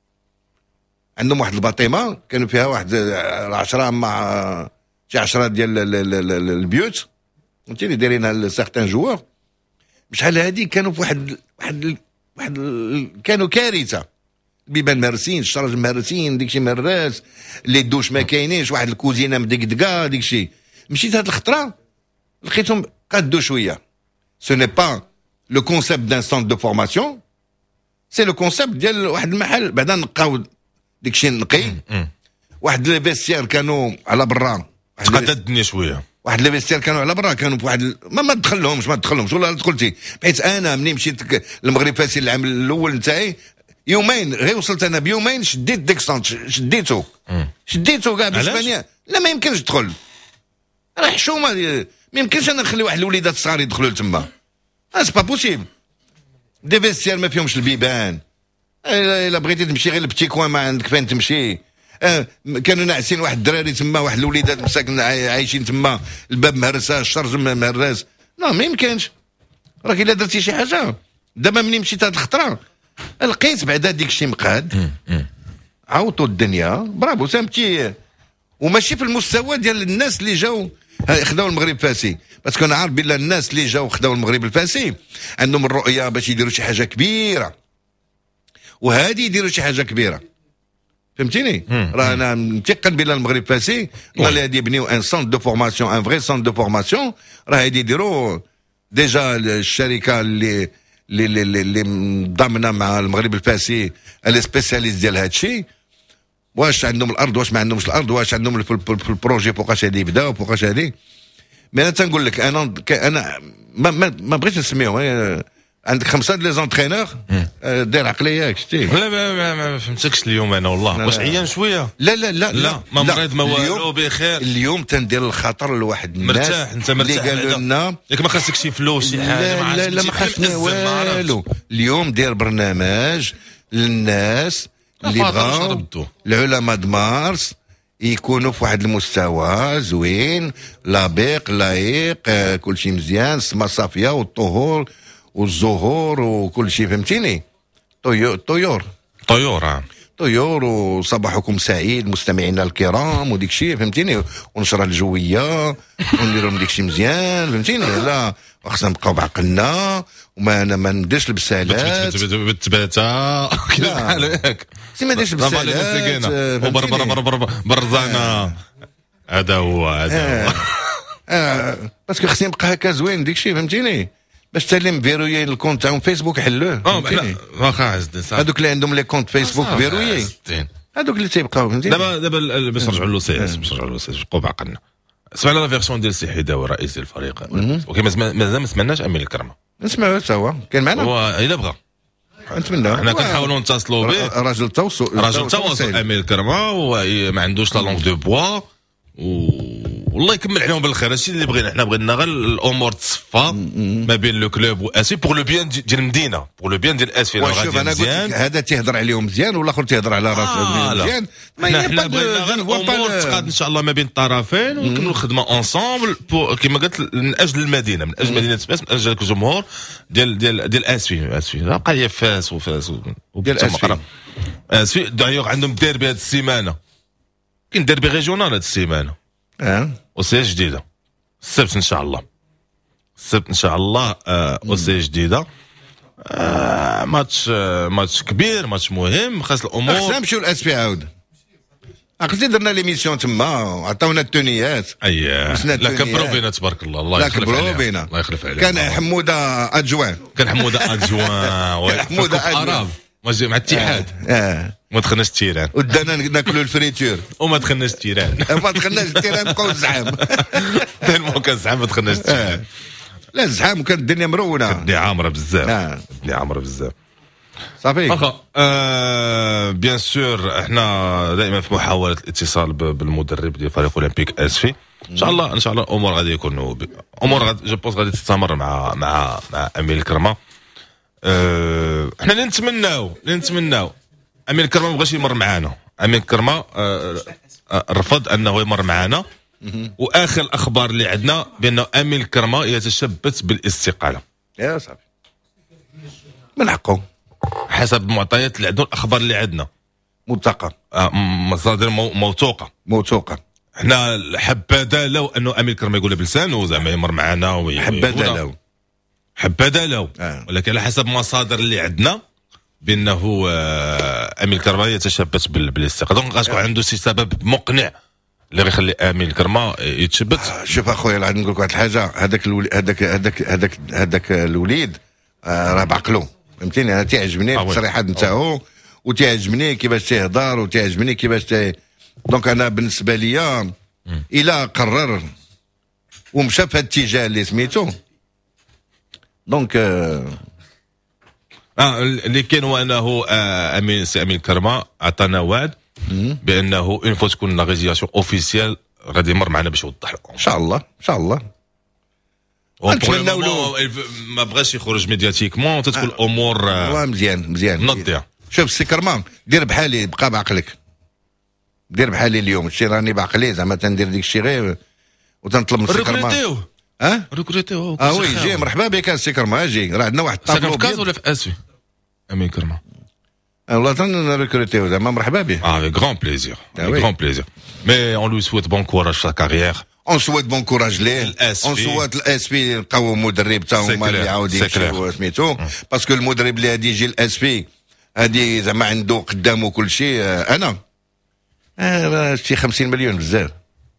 S4: عندهم واحد الباطيمه كانوا فيها واحد عشرة مع شي عشرة ديال البيوت فهمتيني دايرينها لسيغتان جوار بشحال هادي كانوا في واحد واحد واحد كانوا كارثه البيبان مهرسين الشرج مهرسين ديكشي مهراس لي دوش ما كاينينش واحد الكوزينه مدقدقه ديكشي مشيت هاد الخطره لقيتهم قادوا شويه سو ني با لو كونسيبت دان سونتر دو فورماسيون سي لو كونسيبت ديال واحد المحل بعدا نقاو ديكشي نقي واحد لي فيستير كانوا على برا
S3: تقدد الدنيا شويه
S4: واحد لي فيستير كانوا على برا كانوا في واحد ال... ما ما تدخلهمش ما تدخلهمش ولا دخلتي بحيث انا منين مشيت للمغرب فاسي العام الاول نتاعي يومين غير وصلت انا بيومين شديت ديك سونت شديته شديته كاع باسبانيا لا ما يمكنش تدخل راه حشومه ما يمكنش انا نخلي واحد الوليدات الصغار يدخلوا لتما سي با بوسيبل دي فيستير ما فيهمش البيبان الا بغيتي تمشي غير البتي كوان ما عندك فين تمشي آه كانوا ناعسين واحد الدراري تما واحد الوليدات مساكن عايشين تما الباب مهرسه الشرج مهرس لا ما يمكنش راك الا درتي شي حاجه دابا منين مشيت هاد الخطره لقيت بعدا ديك الشيء مقاد عاوطوا الدنيا برافو سامتي وماشي في المستوى ديال الناس اللي جاو خداو المغرب فاسي باسكو انا عارف بلي الناس اللي جاو خداو المغرب الفاسي عندهم الرؤيه باش يديروا شي حاجه كبيره وهادي يديروا شي حاجه كبيره فهمتيني راه انا متيقن بلي المغرب فاسي ولا غادي يبنيو ان سونتر دو فورماسيون ان فري سونتر دو فورماسيون راه غادي يديروا ديجا الشركه اللي اللي اللي اللي ضامنه مع المغرب الفاسي اللي سبيسياليست ديال هادشي واش عندهم الارض واش ما عندهمش الارض واش عندهم في البروجي فوقاش غادي يبداو فوقاش غادي مي انا تنقول لك انا انا ما ما, ما بغيتش نسميهم عندك خمسه لي زونترينور داير عقلياك شتي
S3: لا ما, ما, ما فهمتكش اليوم انا والله واش عيان شويه
S4: لا لا لا
S3: لا ما مريض ما والو بخير
S4: اليوم تندير الخطر لواحد الناس
S3: مرتاح انت مرتاح
S4: اللي قالوا لنا
S3: ياك ما خاصكش شي فلوس شي حاجه
S4: لا لا, لا ما خاصني والو اليوم دير برنامج للناس اللي بغاو العلماء د مارس يكونوا في واحد المستوى زوين لابق لايق كل شيء مزيان السما صافيه والطهور والزهور وكل شيء فهمتيني طيور طيور
S3: طيور
S4: طيور وصباحكم سعيد مستمعينا الكرام وديك شيء فهمتيني ونشره الجويه ونديروا ديك شيء مزيان فهمتيني لا خصنا نبقاو بعقلنا وما انا ما نديرش البسالات
S3: بالتباته كيف بحال ياك
S4: سي ما نديرش البسالات
S3: وبر بر بر برزانه هذا هو هذا
S4: باسكو خصني نبقى هكا زوين ديك شيء فهمتيني باش تالي مفيرويي الكونت تاعهم فيسبوك حلوه.
S3: اه لا واخا عزتين صح.
S4: هذوك اللي عندهم لي كونت فيسبوك فيرويي هذوك اللي تيبقاو فهمتي.
S3: دابا دابا باش نرجعوا لو سي اس باش نرجعوا لو سي اس قوا بعقلنا. سمعنا لا فيرسيون ديال السي حيداوي رئيس الفريق ولكن مازال ما سمعناش امين الكرمه.
S4: نسمعوا حتى هو كاين معنا
S3: هو الا بغى
S4: نتمنى
S3: حنا كنحاولوا نتصلوا به.
S4: راجل تواصل
S3: راجل تواصل امين الكرمه وما عندوش لا لونغ دو بوا والله يكمل عليهم بالخير. هادشي اللي بغينا حنا بغينا غير الامور تصفى ما بين لو كلوب واسفي بور لو بيان ديال المدينه بور لو بيان ديال اسفي.
S4: شوف انا قلت لك هذا تيهضر عليهم مزيان والاخر تيهضر على راسه مزيان. ما
S3: حنا بغينا غير الامور تقاد ان شاء الله ما بين الطرفين ونكملوا الخدمه اونصومبل كما قلت من اجل المدينه من اجل مدينه فاس من اجل الجمهور ديال ديال ديال اسفي. اسفي بقى لي فاس وفاس
S4: ديال اسفي.
S3: اسفي دايوغ عندهم ديربي هذه السيمانه. كاين ديربي ريجيونال هذه السيمانه
S4: اه
S3: وسي جديده السبت ان شاء الله. السبت ان شاء الله آه وسي جديده آه ماتش آه ماتش كبير ماتش مهم خاص الامور.
S4: خصنا نمشيو لاسبي عاود. عقلتي درنا ليميسيون تما عطاونا التونيات.
S3: اييه لا كبروا بينا تبارك الله. الله يخلف علينا الله يخلف علينا.
S4: كان حموده ادجوان
S3: كان حموده ادجوان
S4: حموده ادجوان
S3: مع الاتحاد.
S4: اه
S3: ما دخلناش التيران
S4: ودانا ناكلوا الفريتور
S3: وما دخلناش التيران.
S4: ما دخلناش التيران بقاو الزحام
S3: تالمو كان زحام ما دخلناش التيران.
S4: لا الزحام وكانت الدنيا مرونه
S3: الدنيا عامره بزاف الدنيا عامره بزاف
S4: صافي.
S3: واخا آه بيان سور احنا دائما في محاوله الاتصال بالمدرب ديال فريق اولمبيك اسفي. ان شاء الله ان شاء الله الامور غادي يكونوا امور غادي جو بونس غادي تستمر مع مع مع امين الكرمه. أه احنا اللي نتمناو اللي نتمناو امين الكرمه ما بغاش يمر معانا. امين الكرمه أه أه رفض انه يمر معانا واخر الاخبار اللي عندنا بانه امين الكرمه يتشبث بالاستقاله.
S4: يا صافي من حقه
S3: حسب المعطيات اللي عندنا الاخبار اللي عندنا
S4: موثقه
S3: أه مصادر مو موثوقه
S4: موثوقه.
S3: احنا حبذا لو انه امين الكرمه يقولها بلسانه زعما يمر معانا
S4: حبذا لو
S3: حبذا لو
S4: آه.
S3: ولكن على حسب المصادر اللي عندنا بانه آه امين الكرمه يتشبث بالاستقاله. دونك غاسكو عنده شي سبب مقنع اللي غيخلي امين الكرمه يتشبث.
S4: آه شوف اخويا غادي نقول لك واحد الحاجه. هذاك الوليد هذاك هذاك هذاك هذاك الوليد آه راه بعقله فهمتيني. انا تيعجبني التصريحات نتاعو وتيعجبني كيفاش تيهضر وتيعجبني كيفاش تي. دونك انا بالنسبه ليا الى قرر ومشى في هذا الاتجاه اللي سميتو دونك اه
S3: اللي كاين هو انه آه امين سي امين الكرمه عطانا وعد بانه اون فوا تكون لا ريزياسيون اوفيسيال غادي يمر معنا باش يوضح لكم
S4: ان شاء الله ان شاء الله.
S3: نتمناو له ما بغاش يخرج ميدياتيكمون تتكون الامور
S4: والله مزيان مزيان
S3: منضيه.
S4: شوف السي كرمان دير بحالي بقى بعقلك دير بحالي اليوم شي راني بعقلي زعما تندير ديك الشيء غير وتنطلب من السي كرمان. اه
S3: ريكروتيو
S4: اه وي جي مرحبا بك السي كرما اجي راه عندنا واحد
S3: الطابلو في كاز ولا في اسفي امين كرما
S4: والله تن ريكروتيو زعما مرحبا به.
S3: اه avec grand plaisir avec grand plaisir mais on lui souhaite bon courage sa carrière.
S4: on souhaite bon courage ليه on souhaite الاس بي لقاو مدرب تا هما اللي عاود يمشيو سميتو باسكو المدرب اللي غادي يجي الاس بي هادي زعما عنده قدامه كل شيء. انا اه شي خمسين مليون بزاف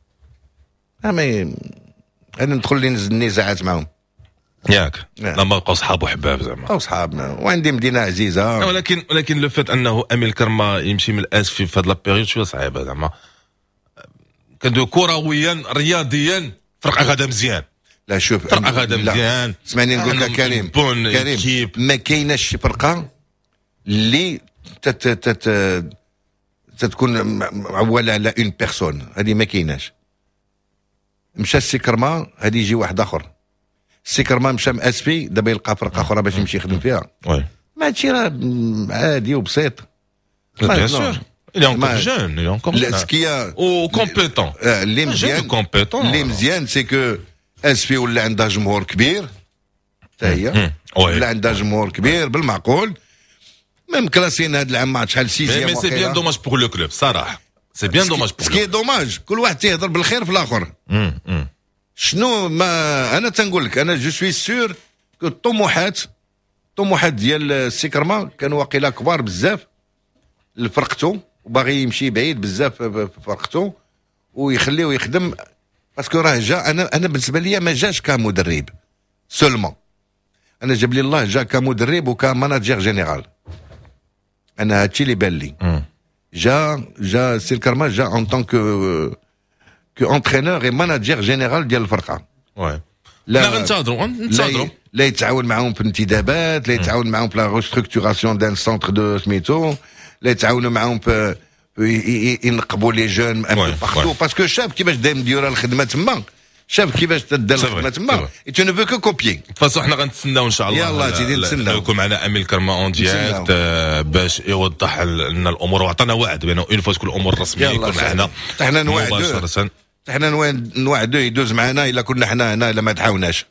S4: اما انا ندخل لي النزاعات معهم
S3: ياك لما بقاو صحاب وحباب زعما
S4: بقاو صحابنا وعندي مدينه عزيزه.
S3: ولكن ولكن لو فات انه امين الكرمه يمشي من الاس في هاد لابيريود شويه صعيبه زعما كندو كرويا رياضيا فرقه غادا مزيان.
S4: لا شوف
S3: فرقه غادا مزيان
S4: اسمعني نقول لك كريم كريم ما كايناش شي فرقه اللي تت تت تتكون معوله على اون بيرسون هذه ما كايناش. مشى السكرما هذه يجي واحد اخر السكرما مشى ام اس بي دابا يلقى فرقه اخرى باش يمشي يخدم فيها.
S3: وي
S4: ما هادشي راه عادي وبسيط.
S3: بيان سور il est encore jeune il est encore jeune
S4: ce qui a
S3: ou compétent
S4: اللي مزيان اللي مزيان سي كو اس بي ولا عندها جمهور كبير حتى هي ولا عندها جمهور كبير بالمعقول ميم كلاسين هاد العام مع شحال سيزيام.
S3: مي سي بيان دوماج بور لو كلوب صراحه سي بيان دوماج بور
S4: سكي دوماج كل واحد تيهضر بالخير في الاخر. شنو ما انا تنقول لك انا جو سوي سور كو الطموحات الطموحات ديال السكرما كانوا واقيلا كبار بزاف لفرقته وباغي يمشي بعيد بزاف في فرقته ويخليه يخدم باسكو راه جا. انا انا بالنسبه لي ما جاش كمدرب سولمون انا جاب لي الله جا كمدرب وكماناجير جينيرال. انا هادشي اللي بان لي. جا جا سي الكرما جا اون طون كو كو انترينور اي ماناجير جينيرال ديال الفرقه.
S3: وي لا غنتظروا نتظروا
S4: لا يتعاون معاهم في الانتدابات، لا يتعاون معاهم في لا ريستركتوراسيون دان سونتر دو سميتو، لا يتعاونوا معاهم في ينقبوا لي جون بارتو باسكو شاف كيفاش دايم ديروا الخدمه تما، شاف كيفاش تدار الخدمه تما اي تو نو كو كوبيي.
S3: فاصو حنا غنتسناو ان شاء الله.
S4: يلاه سيدي نتسناو
S3: يكون معنا امين الكرما اون ديريكت باش يوضح لنا الامور وعطانا وعد بانه اون فوا تكون الامور رسميه يكون معنا.
S4: حنا نوعدوه حنا نوعدوه يدوز معنا الا كنا حنا هنا الا ما تعاوناش.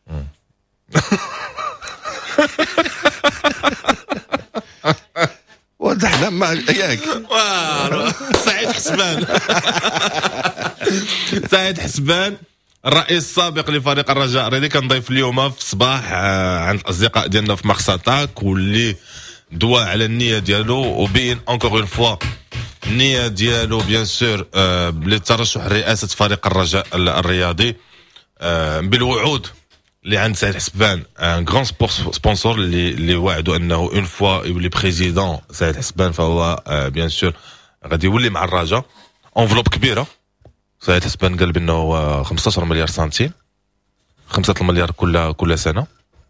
S4: وضحنا ما ياك
S3: سعيد حسبان. سعيد حسبان الرئيس السابق لفريق الرجاء الرياضي كان ضيف اليوم في الصباح عند الاصدقاء ديالنا في مخصطاك، واللي دوا على النيه ديالو وبين اونكور اون فوا النيه ديالو بيان سور للترشح لرئاسه فريق الرجاء الرياضي بالوعود اللي عند سعيد حسبان ان غران سبونسور اللي اللي وعدوا انه اون فوا يولي بريزيدون سعيد حسبان، فهو بيان سور غادي يولي مع الرجاء انفلوب كبيره. سعيد حسبان قال بانه خمسطاش مليار سنتيم، خمسة المليار كل كل سنه.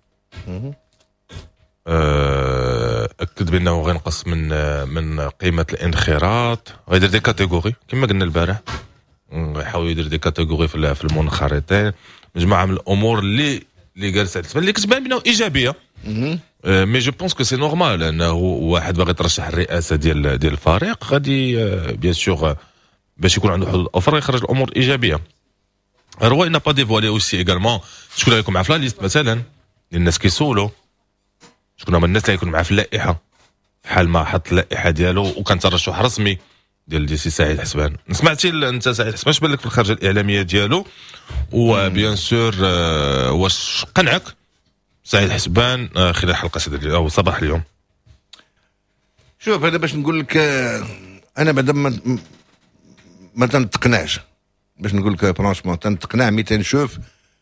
S3: اكد بانه غينقص من من قيمه الانخراط، غيدير دي كاتيجوري كما قلنا البارح، غيحاول يدير دي كاتيجوري في في المنخرطين، مجموعه من الامور اللي اللي قال سعيد حسبان اللي كتبان بانه ايجابيه. مي جو بونس كو سي نورمال انه واحد باغي يترشح الرئاسه ديال ديال الفريق غادي بيان سور باش يكون عنده حظوظ اوفر يخرج الامور ايجابيه. روا n'a pas dévoilé aussi également شكون غيكون معاه في لا ليست مثلا، الناس كيسولوا شكون هما الناس اللي غيكون معاه في اللائحه، بحال ما حط اللائحه ديالو وكان ترشح رسمي ديال دي سي سعيد حسبان. سمعتي انت سعيد حسبان اش بان لك في الخرجه الاعلاميه ديالو؟ وبيان سور واش قنعك سعيد حسبان خلال حلقه او صباح اليوم؟
S4: شوف انا باش نقول لك انا بعدا ما ما تنتقنعش، باش نقول لك فرانشمون تنتقنع مي تنشوف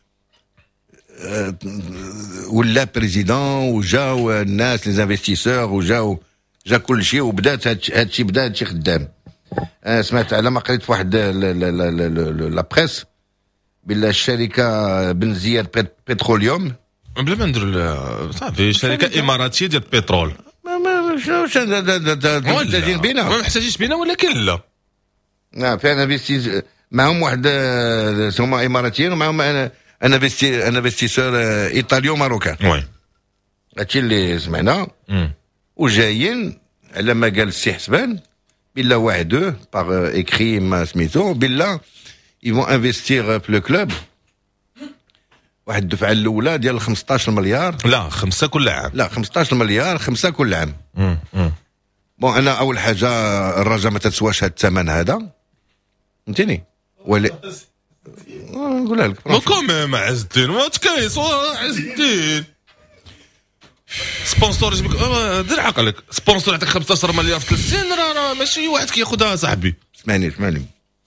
S4: ولا بريزيدون وجاو الناس لي انفستيسور وجاو جا كل شيء وبدات هادشي بدا هادشي خدام. أنا سمعت على ما قريت في واحد لا بريس بلا الشركه بن زياد بتروليوم
S3: بلا ما ندير صافي شركه اماراتيه ديال البترول
S4: ما ما شنوش محتاجين بينا
S3: ما محتاجينش بينا ولكن لا
S4: نعم فعلا انفستي معهم واحد هما اماراتيين ومعهم انا انفستي انفستيسور ايطاليو ماروكان.
S3: وي
S4: هادشي اللي سمعنا وجايين على ما قال السي حسبان بلا وعدوه باغ ايكري ما سميتو بلا يفون انفستيغ في لو كلوب واحد الدفعه الاولى ديال خمسطاش مليار.
S3: لا خمسه كل عام.
S4: لا خمسطاش مليار خمسه كل عام. بون انا اول حاجه الرجاء ما تتسواش هذا الثمن هذا فهمتيني ولا نقولها لك
S3: كوميم عز الدين ما تكايس عز الدين سبونسور يجيبك دير عقلك سبونسور يعطيك خمسطاش مليار في ثلاث سنين راه ماشي واحد كياخذها صاحبي.
S4: اسمعني اسمعني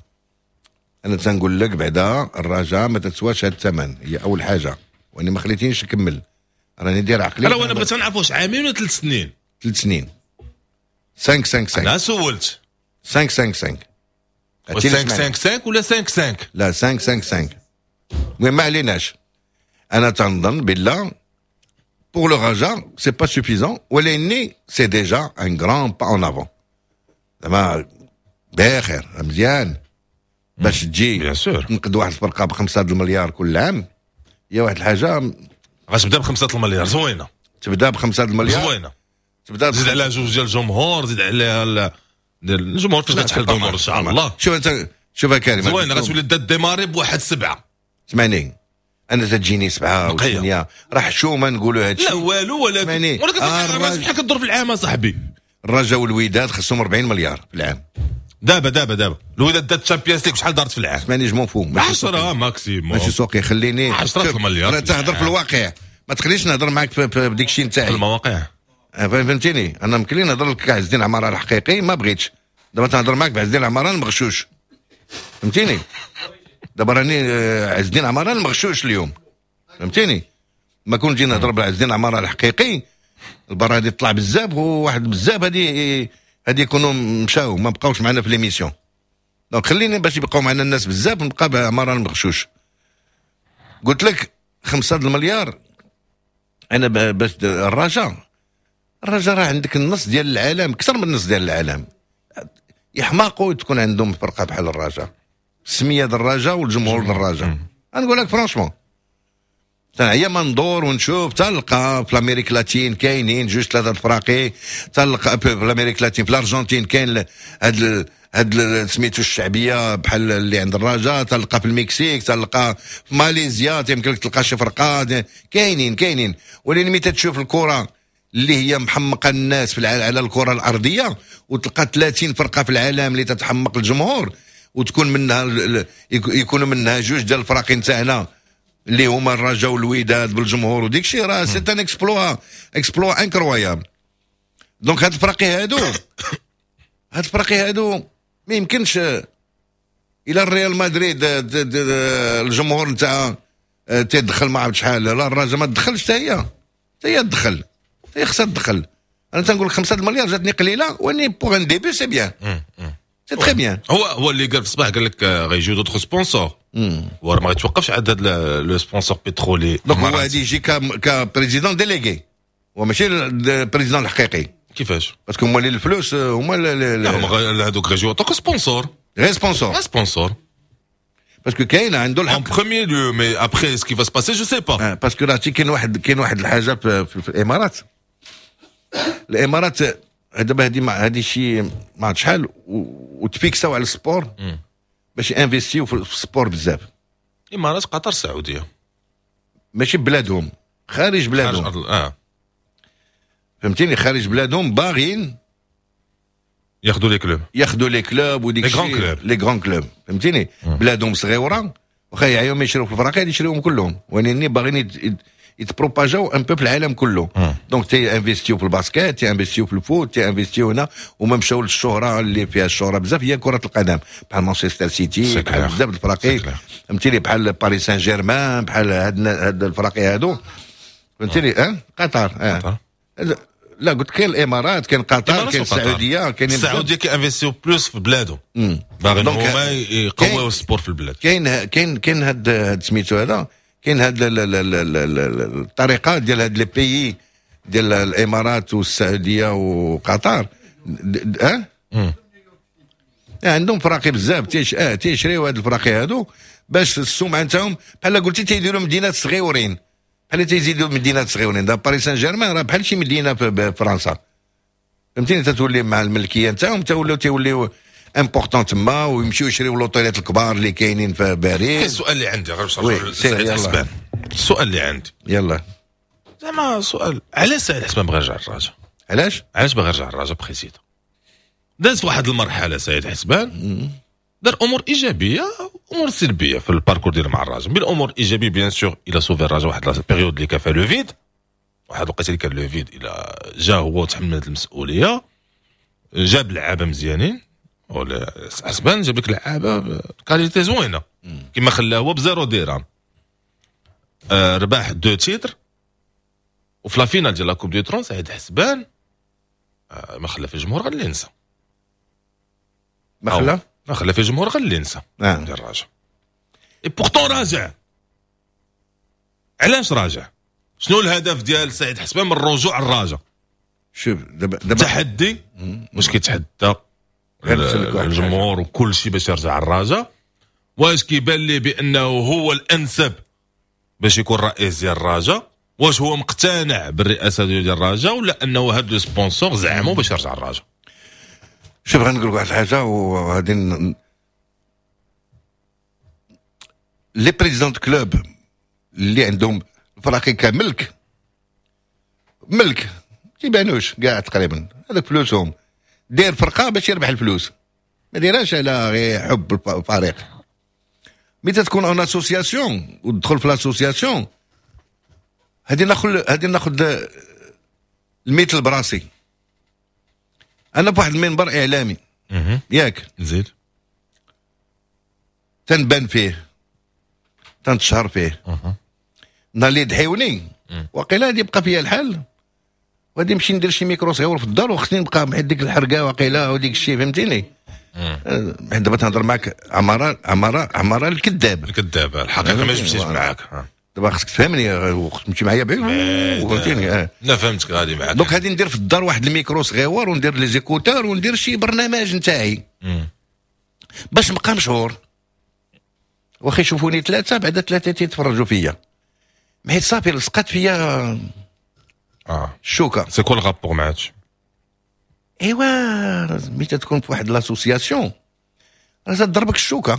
S4: انا تنقول لك بعدا الرجاء ما تتسواش هذا الثمن هي اول حاجه وانا ما خليتينيش نكمل راني ندير عقلي.
S3: لا وانا بغيت نعرف واش عامين ولا ثلاث سنين؟
S4: ثلاث سنين خمسة خمسة خمسة.
S3: انا سولت
S4: خمسة خمسة خمسة
S3: خمسة خمسة خمسة ولا خمسة خمسة؟
S4: لا خمسة خمسة خمسة. المهم ما عليناش انا تنظن بالله pour le Raja c'est pas suffisant ولكن c'est déjà un grand pas en avant. زعما باخر مزيان باش تجي
S3: بيان سور
S4: تنقد واحد الفرقه بخمسة المليار كل عام هي واحد الحاجه
S3: غتبدا بخمسة المليار زوينه
S4: تبدا بخمسة المليار
S3: زوينه
S4: تبدا
S3: زيد عليها جوج ديال الجمهور زيد عليها الجمهور فاش غتحل الجمهور ان شاء الله.
S4: شوف انت شوف كريم
S3: زوينه غتولي دات ديماري بواحد سبعه.
S4: اسمعني انا تجيني سبعه وثمانيه راه حشومه نقولوا هادشي
S3: لا والو ولكن ولكن بحال كدور في العام اصاحبي.
S4: الرجاء والوداد خصهم أربعين مليار في العام.
S3: دابا دابا دابا الوداد دات الشامبيونز ليغ شحال دارت في العام؟
S4: اسمعني جو مفهوم
S3: عشرة ماكسيموم
S4: ماشي سوقي خليني
S3: عشرة مليار.
S4: انا تهضر في الواقع ما تخليش نهضر معاك بديك الشيء نتاعي
S3: في المواقع
S4: فهمتيني. انا يمكن لي نهضر لك عز الدين عماره الحقيقي ما بغيتش دابا تنهضر معاك بعز الدين عماره المغشوش فهمتيني. دابا راني عز الدين عماره المغشوش اليوم فهمتيني. ما كون جينا نهضر بالعزين عمارة الحقيقي البرا هادي طلع بزاف وواحد بزاف هادي هادي يكونوا مشاو ما بقاوش معنا في ليميسيون. دونك خليني باش يبقاو معنا الناس بزاف نبقى بعمارة المغشوش. قلت لك خمسة المليار انا باش الرجاء الرجاء راه عندك النص ديال العالم اكثر من النص ديال العالم يحماقوا تكون عندهم فرقه بحال الرجاء السميه ديال الرجاء والجمهور ديال الرجاء. نقول لك فرانشمون تنعيا ما ندور ونشوف تلقى في الامريك لاتين كاينين جوج ثلاثه الفراقي تلقى في الامريك لاتين في الارجنتين كاين هاد هاد سميتو الشعبيه بحال اللي عند الرجاء تلقى في المكسيك تلقى في ماليزيا يمكن لك تلقى شي فرقات كاينين كاينين ولكن ملي تشوف الكره اللي هي محمقه الناس في على الكره الارضيه وتلقى ثلاثين فرقه في العالم اللي تتحمق الجمهور وتكون منها يكونوا منها جوج ديال الفراقين تاعنا اللي هما الرجاء والوداد بالجمهور وديك الشيء راه سي ان اكسبلوا اكسبلوا انكرويابل. دونك هاد الفراقي هادو هاد الفراقي هادو ما يمكنش الى الريال مدريد الجمهور نتاعها تيدخل ما عرفت شحال لا الرجاء ما تدخلش حتى هي حتى هي تدخل هي خصها تدخل. انا تنقول لك خمسة المليار جاتني قليله ولكن بوغ ان ديبي سي بيان سي تري بيان.
S3: هو هو اللي قال في الصباح قال لك غيجيو دوطخ سبونسور هو ما غيتوقفش على هذا لو سبونسور بترولي.
S4: دونك هو غادي يجي كبريزيدون ديليغي هو ماشي البريزيدون الحقيقي.
S3: كيفاش؟
S4: باسكو هما اللي الفلوس هما
S3: هما هذوك غيجيو دوطخ سبونسور
S4: غير سبونسور
S3: غير سبونسور
S4: باسكو كاين عنده الحق.
S3: ان بروميير لو مي ابري سكي فا سباسي جو سي با
S4: باسكو راه كاين واحد كاين واحد الحاجه في, في, في الامارات الامارات دابا هادي هادي شي ما عرفت شحال وتفيكساو على السبور باش انفيستيو في السبور بزاف.
S3: الامارات قطر السعوديه
S4: ماشي بلادهم خارج بلادهم
S3: خارج اه
S4: فهمتيني خارج بلادهم باغيين
S3: ياخذوا لي كلوب
S4: ياخذوا لي كلوب وديك الشيء لي غران كلوب فهمتيني بلادهم صغيره واخا يعيهم يشريو في الفراقي يشريوهم كلهم ولكن باغيين يتبروباجاو ان بو في العالم كله. دونك تي انفيستيو في الباسكيت تي انفيستيو في الفوت تي انفيستيو هنا وما مشاو للشهره اللي فيها الشهره بزاف هي كره القدم بحال مانشستر سيتي بحال بزاف الفراقي فهمتيني بحال باريس سان جيرمان بحال هاد هاد الفراقي هادو فهمتيني اه قطر اه لا قلت كاين الامارات كاين قطر كاين السعوديه كاين
S3: السعوديه كينفيستيو بلوس في بلادهم باغيين هما يقويو السبور في البلاد.
S4: كاين كاين كاين هاد هاد سميتو هذا كاين هاد الطريقه ديال هاد لي بيي ديال الامارات والسعوديه وقطر اه عندهم فراقي بزاف تيش اه تيشريو هاد الفراقي هادو باش السمعه نتاعهم بحال قلتي تيديروا مدينات صغيورين بحال تيزيدوا مدينات صغيورين. دابا باريس سان جيرمان راه بحال شي مدينه في فرنسا فهمتيني تتولي مع الملكيه نتاعهم تولوا تيوليو امبورطون تما ويمشيو يشريو لوطيلات الكبار اللي كاينين في باريس.
S3: كاين السؤال اللي عندي غير باش سعيد حسبان السؤال اللي عندي
S4: يلا
S3: زعما سؤال علاش سعيد حسبان بغى يرجع الرجاء؟
S4: علاش؟
S3: علاش بغى يرجع الرجاء بريزيدون؟ داز في واحد المرحله سعيد حسبان دار امور ايجابيه امور سلبيه في الباركور ديالو مع الرجاء. بالامور الايجابيه بيان سور الى سوفي الرجاء واحد البيريود اللي كان فيها لو فيد واحد الوقيته اللي كان لو فيد الى جا هو تحمل هذه المسؤوليه جاب لعابه مزيانين ولا حسبان جاب لك لعابه كاليتي زوينه كما خلاه هو بزيرو ديرام آه رباح دو تيتر وفي لا فينال ديال لا كوب دو ترون سعيد حسبان آه ما خلى في الجمهور غير اللي ينسى
S4: ما خلى
S3: ما خلى في الجمهور غير اللي ينسى
S4: نعم
S3: ديال الراجع اي بورتون راجع. علاش راجع؟ شنو الهدف ديال سعيد حسبان من الرجوع الراجع؟
S4: شوف دابا دابا
S3: تحدي واش كيتحدى الجمهور وكل شيء باش يرجع الرجاء واش كيبان ليه بانه هو الانسب باش يكون رئيس ديال الرجاء واش هو مقتنع بالرئاسه ديال الرجاء ولا انه هاد لو سبونسور زعموا باش يرجع الرجاء؟
S4: شوف غنقول لك واحد الحاجه وغادي لي بريزيدون كلوب اللي عندهم الفراقي كملك ملك تيبانوش كاع تقريبا هذاك فلوسهم داير فرقه باش يربح الفلوس ما دايرهاش على غير حب الفريق. متى تكون اون اسوسياسيون وتدخل في لاسوسياسيون هادي ناخذ هادي ناخذ المثل براسي. انا بواحد المنبر اعلامي ياك
S3: زيد
S4: تنبان فيه تنتشهر فيه نهار اللي يدحيوني وقيلا غادي يبقى فيها الحال، وغادي نمشي ندير شي ميكرو صغير في الدار، وخصني نبقى بحال ديك الحرقه وقيلا وديك الشيء، فهمتيني؟ بحال دابا تهضر معاك عماره عماره عماره الكذاب
S3: الكذاب الحقيقه ما جبتيش معاك.
S4: دابا خصك تفهمني وتمشي معايا بعيد، فهمتيني؟
S3: لا فهمتك غادي معاك.
S4: دونك غادي ندير في الدار واحد الميكرو صغير وندير لي زيكوتور وندير شي برنامج نتاعي باش نبقى مشهور، واخا يشوفوني ثلاثه بعدا ثلاثه تيتفرجوا فيا، حيت صافي لصقات فيا
S3: اه
S4: الشوكه.
S3: سي كول غابور ما عادش.
S4: ايوا ملي تكون في واحد لاسوسياسيون راه تضربك الشوكه.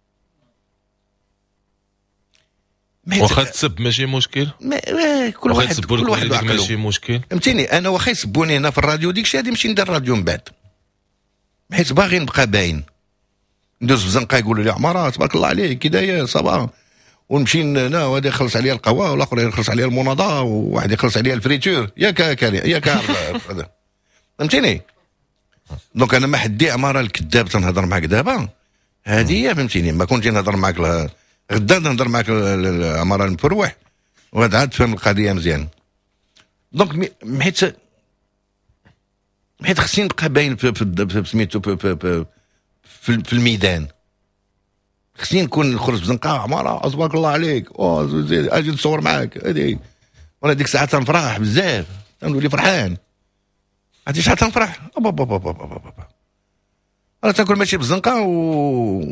S3: واخا تسب ماشي مشكل،
S4: ما كل واحد كل واحد
S3: ماشي مشكل،
S4: فهمتيني؟ انا واخا يسبوني هنا في الراديو ديكشي غادي نمشي ندير الراديو من بعد، حيت باغي نبقى باين. ندوز في الزنقه يقولوا لي عماره تبارك الله عليك كدايا صباح، ونمشي هنا وهذا يخلص عليا القهوه والاخر يخلص عليا المناضه وواحد يخلص عليا الفريتور، ياك كاري ياك هذا، فهمتيني؟ دونك انا ما حدي عماره الكذاب تنهضر معاك دابا هذه، فهمتيني؟ ما كنتي نهضر معاك ل... غدا نهضر معاك عماره المفروح وغادي عاد تفهم القضيه مزيان. دونك حيت حيت خصني نبقى باين في في سميتو في, في, في الميدان، خصني نكون نخرج بزنقه عماره تبارك الله عليك، او اجي نصور معاك هذه، وانا ديك الساعه تنفرح بزاف، تنولي فرحان. هادي شحال تنفرح بابا بابا بابا بابا انا تاكل ماشي بالزنقه و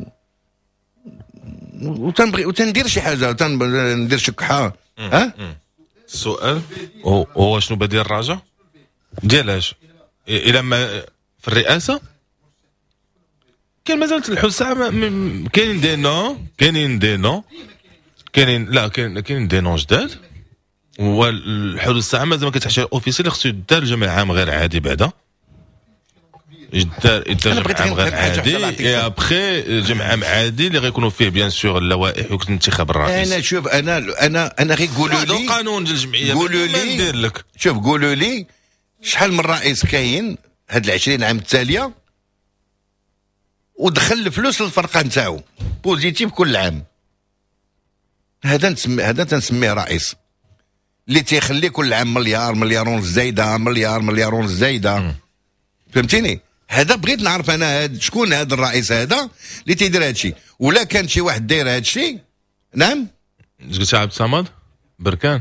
S4: وتنبغي وتندير شي حاجه، تندير شكحه. ها
S3: السؤال هو شنو بديل الراجع ديالاش الى ما في الرئاسه؟ كاين مازال الحسام كاينين دي نو كاينين دي نو كاينين لا كاينين دي نو جداد، والحلول الساعه مازال ما كتحتاج اوفيسيال، خصو يدار جمع عام غير عادي بعدا يدار يدار جمع عام غير عادي اي ابخي جمع عام عادي اللي غيكونوا فيه بيان سور اللوائح وانتخاب الرئيس.
S4: انا شوف انا انا انا غير قولوا لي
S3: قانون ديال الجمعيه
S4: قولوا لي
S3: ندير لك.
S4: شوف قولوا لي شحال من رئيس كاين هاد العشرين عام التاليه ودخل الفلوس للفرقه نتاعو بوزيتيف كل عام، هذا نسمي هذا تنسميه رئيس اللي تيخلي كل عام مليار مليار ونص زايده مليار مليار ونص زايده، فهمتيني؟ هذا بغيت نعرف انا هاد شكون هذا الرئيس هذا اللي تيدير هادشي، ولا كان شي واحد داير هادشي. نعم
S3: قلت عبد الصمد بركان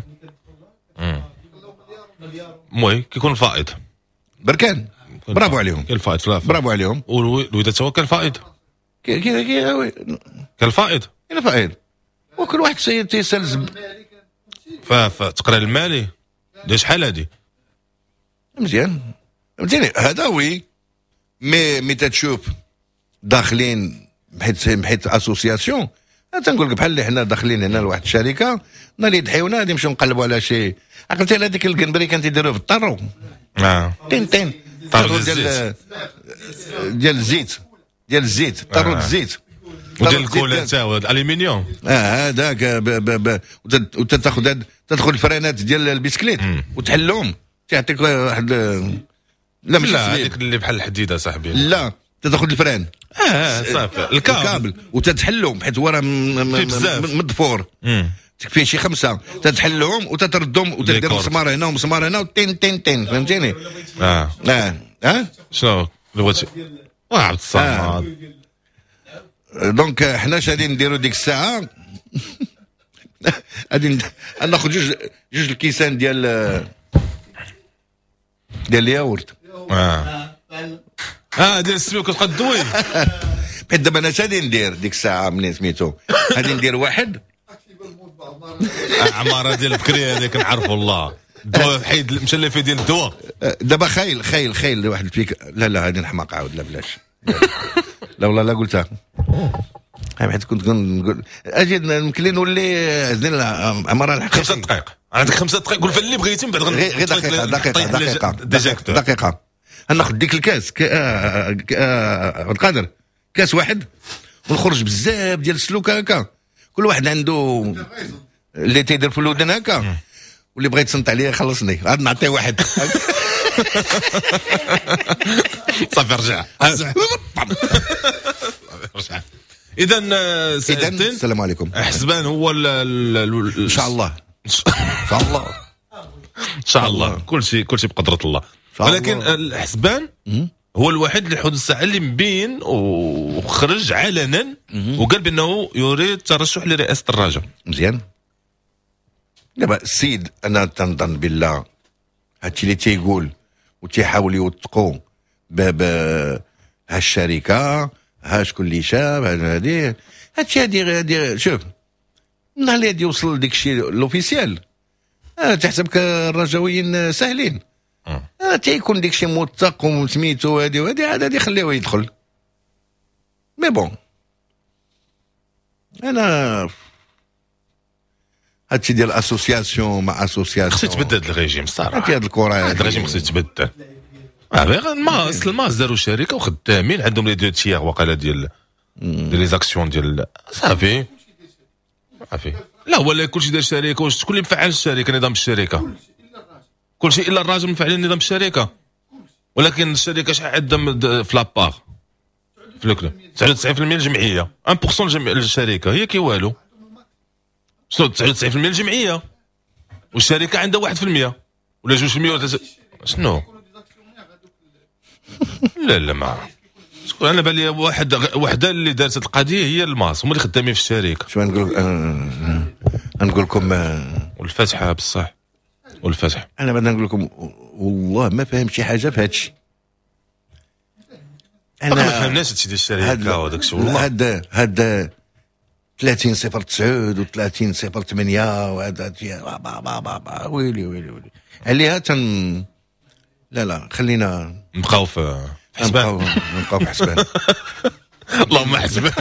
S3: موي كيكون فائض
S4: بركان، برافو عليهم،
S3: كاين الفائض في
S4: برافو عليهم،
S3: والوداد هو كان فائض
S4: كي كي
S3: كان فائض
S4: كاين فائض، وكل واحد تيسال
S3: فالتقرير المالي ديال شحال هادي
S4: مزيان، فهمتيني؟ هذا وي مي مي تتشوف داخلين بحيث بحيث اسوسياسيون، تنقول لك بحال اللي حنا داخلين هنا لواحد الشركه ناري يضحيونا غادي نمشيو نقلبوا على شي، عقلتي على هذيك الكنبري كان تيديروه في الطرو
S3: اه
S4: تين تين
S3: طرو
S4: ديال ديال الزيت ديال الزيت طرو الزيت
S3: وديال الكولا تا هو الالومنيوم
S4: اه هذاك وتاخذ تدخل الفرانات ديال البسكليت وتحلهم تعطيك واحد لا ماشي
S3: لا هذيك اللي بحال الحديده صاحبي،
S4: لا تاخذ الفران
S3: اه صافي الكابل,
S4: الكابل وتتحلهم حيت هو راه مدفور فيه شي خمسه تتحلهم وتتردهم وتدير مسمار هنا ومسمار هنا وتين تين تين، فهمتيني؟
S3: اه
S4: اه اه
S3: شنو بغيتي عبد الصمد؟
S4: دونك حنا اش غادي نديرو ديك الساعه غادي ناخذ جوج جوج الكيسان ديال ديال الياورت
S3: اه اه ديال السميك كتبقى تدوي
S4: حيت دابا انا اش غادي ندير ديك الساعه منين سميتو غادي ندير واحد
S3: عماره ديال بكري هذيك نعرفوا الله الدواء حيد مشى اللي فيه ديال الدواء
S4: دابا خايل خايل خايل واحد الفيك لا لا هذه نحماق عاود لا بلاش لا والله لا قلتها حيت كنت نقول اجي يمكن لي نولي عزني عماره الحقيقه
S3: خمسة دقائق عندك خمسة دقائق قول فاللي بغيتي من بعد
S4: غير دقيقه دقيقه دقيقه دقيقه ناخذ ديك الكاس عبد القادر كاس واحد ونخرج بزاف ديال السلوك هكا كل واحد عنده اللي تيدير في الودن هكا واللي بغيت تصنت عليه خلصني عاد نعطيه واحد
S3: صافي رجع رجع اذا
S4: اذا السلام عليكم
S3: حسبان هو
S4: ان شاء الله ان شاء الله
S3: ان شاء الله كل شيء كل شيء بقدره الله. ولكن الحسبان هو الوحيد اللي حدود الساعه اللي مبين وخرج علنا وقال بانه يريد الترشح لرئاسه الرجاء.
S4: مزيان. دابا السيد انا تنظن بالله هادشي اللي تيقول وتيحاول يوثقوا باب هالشركه ها شكون اللي شاب هادي هادشي هادي هادي شوف النهار اللي غادي يوصل لديك الشيء لوفيسيال آه تحسبك الرجاويين ساهلين. آه تيكون ديك الشيء موثق وسميتو هادي وهادي عاد غادي يخليوه يدخل. مي بون انا هادشي ديال اسوسياسيون مع اسوسياسيون
S3: خصو يتبدل الريجيم الصراحه.
S4: هادي هاد الكره
S3: هاد الريجيم خصو يتبدل. اه غير الماس الماس داروا شركه وخدامين عندهم لي دو تيير وقيلا ديال ديال لي زاكسيون ديال صافي صافي. لا ولا كلشي دار شركه. واش شكون اللي مفعل الشركه نظام الشركه؟ كلشي الا الراجل مفعل نظام الشركه. ولكن الشركه شحال عندها في لابار في الكلوب تسعة وتسعين بالمئة الجمعيه واحد بالمئة الشركه هي كي والو. شنو تسعة وتسعين بالمئة الجمعيه والشركه عندها واحد بالمئة ولا جوج بالمئة ولا شنو؟ لا لا ما شكون. انا بالي واحد وحده اللي دارت القضيه هي الماس هما اللي خدامين في الشركه.
S4: شو نقول آه نقول لكم آه
S3: والفتحه بصح والفتح.
S4: انا بدنا نقول لكم والله ما فاهم شي حاجه في هادشي.
S3: انا ما فهمناش هادشي ديال الشركه وداك الشيء والله.
S4: هاد هاد ثلاثين صفر تسعود و ثلاثين صفر ثمانية وهذا ويلي ويلي ويلي عليها تن. لا لا خلينا
S3: نبقاو في حسبان.
S4: نبقاو في حسبان.
S3: اللهم حسبان.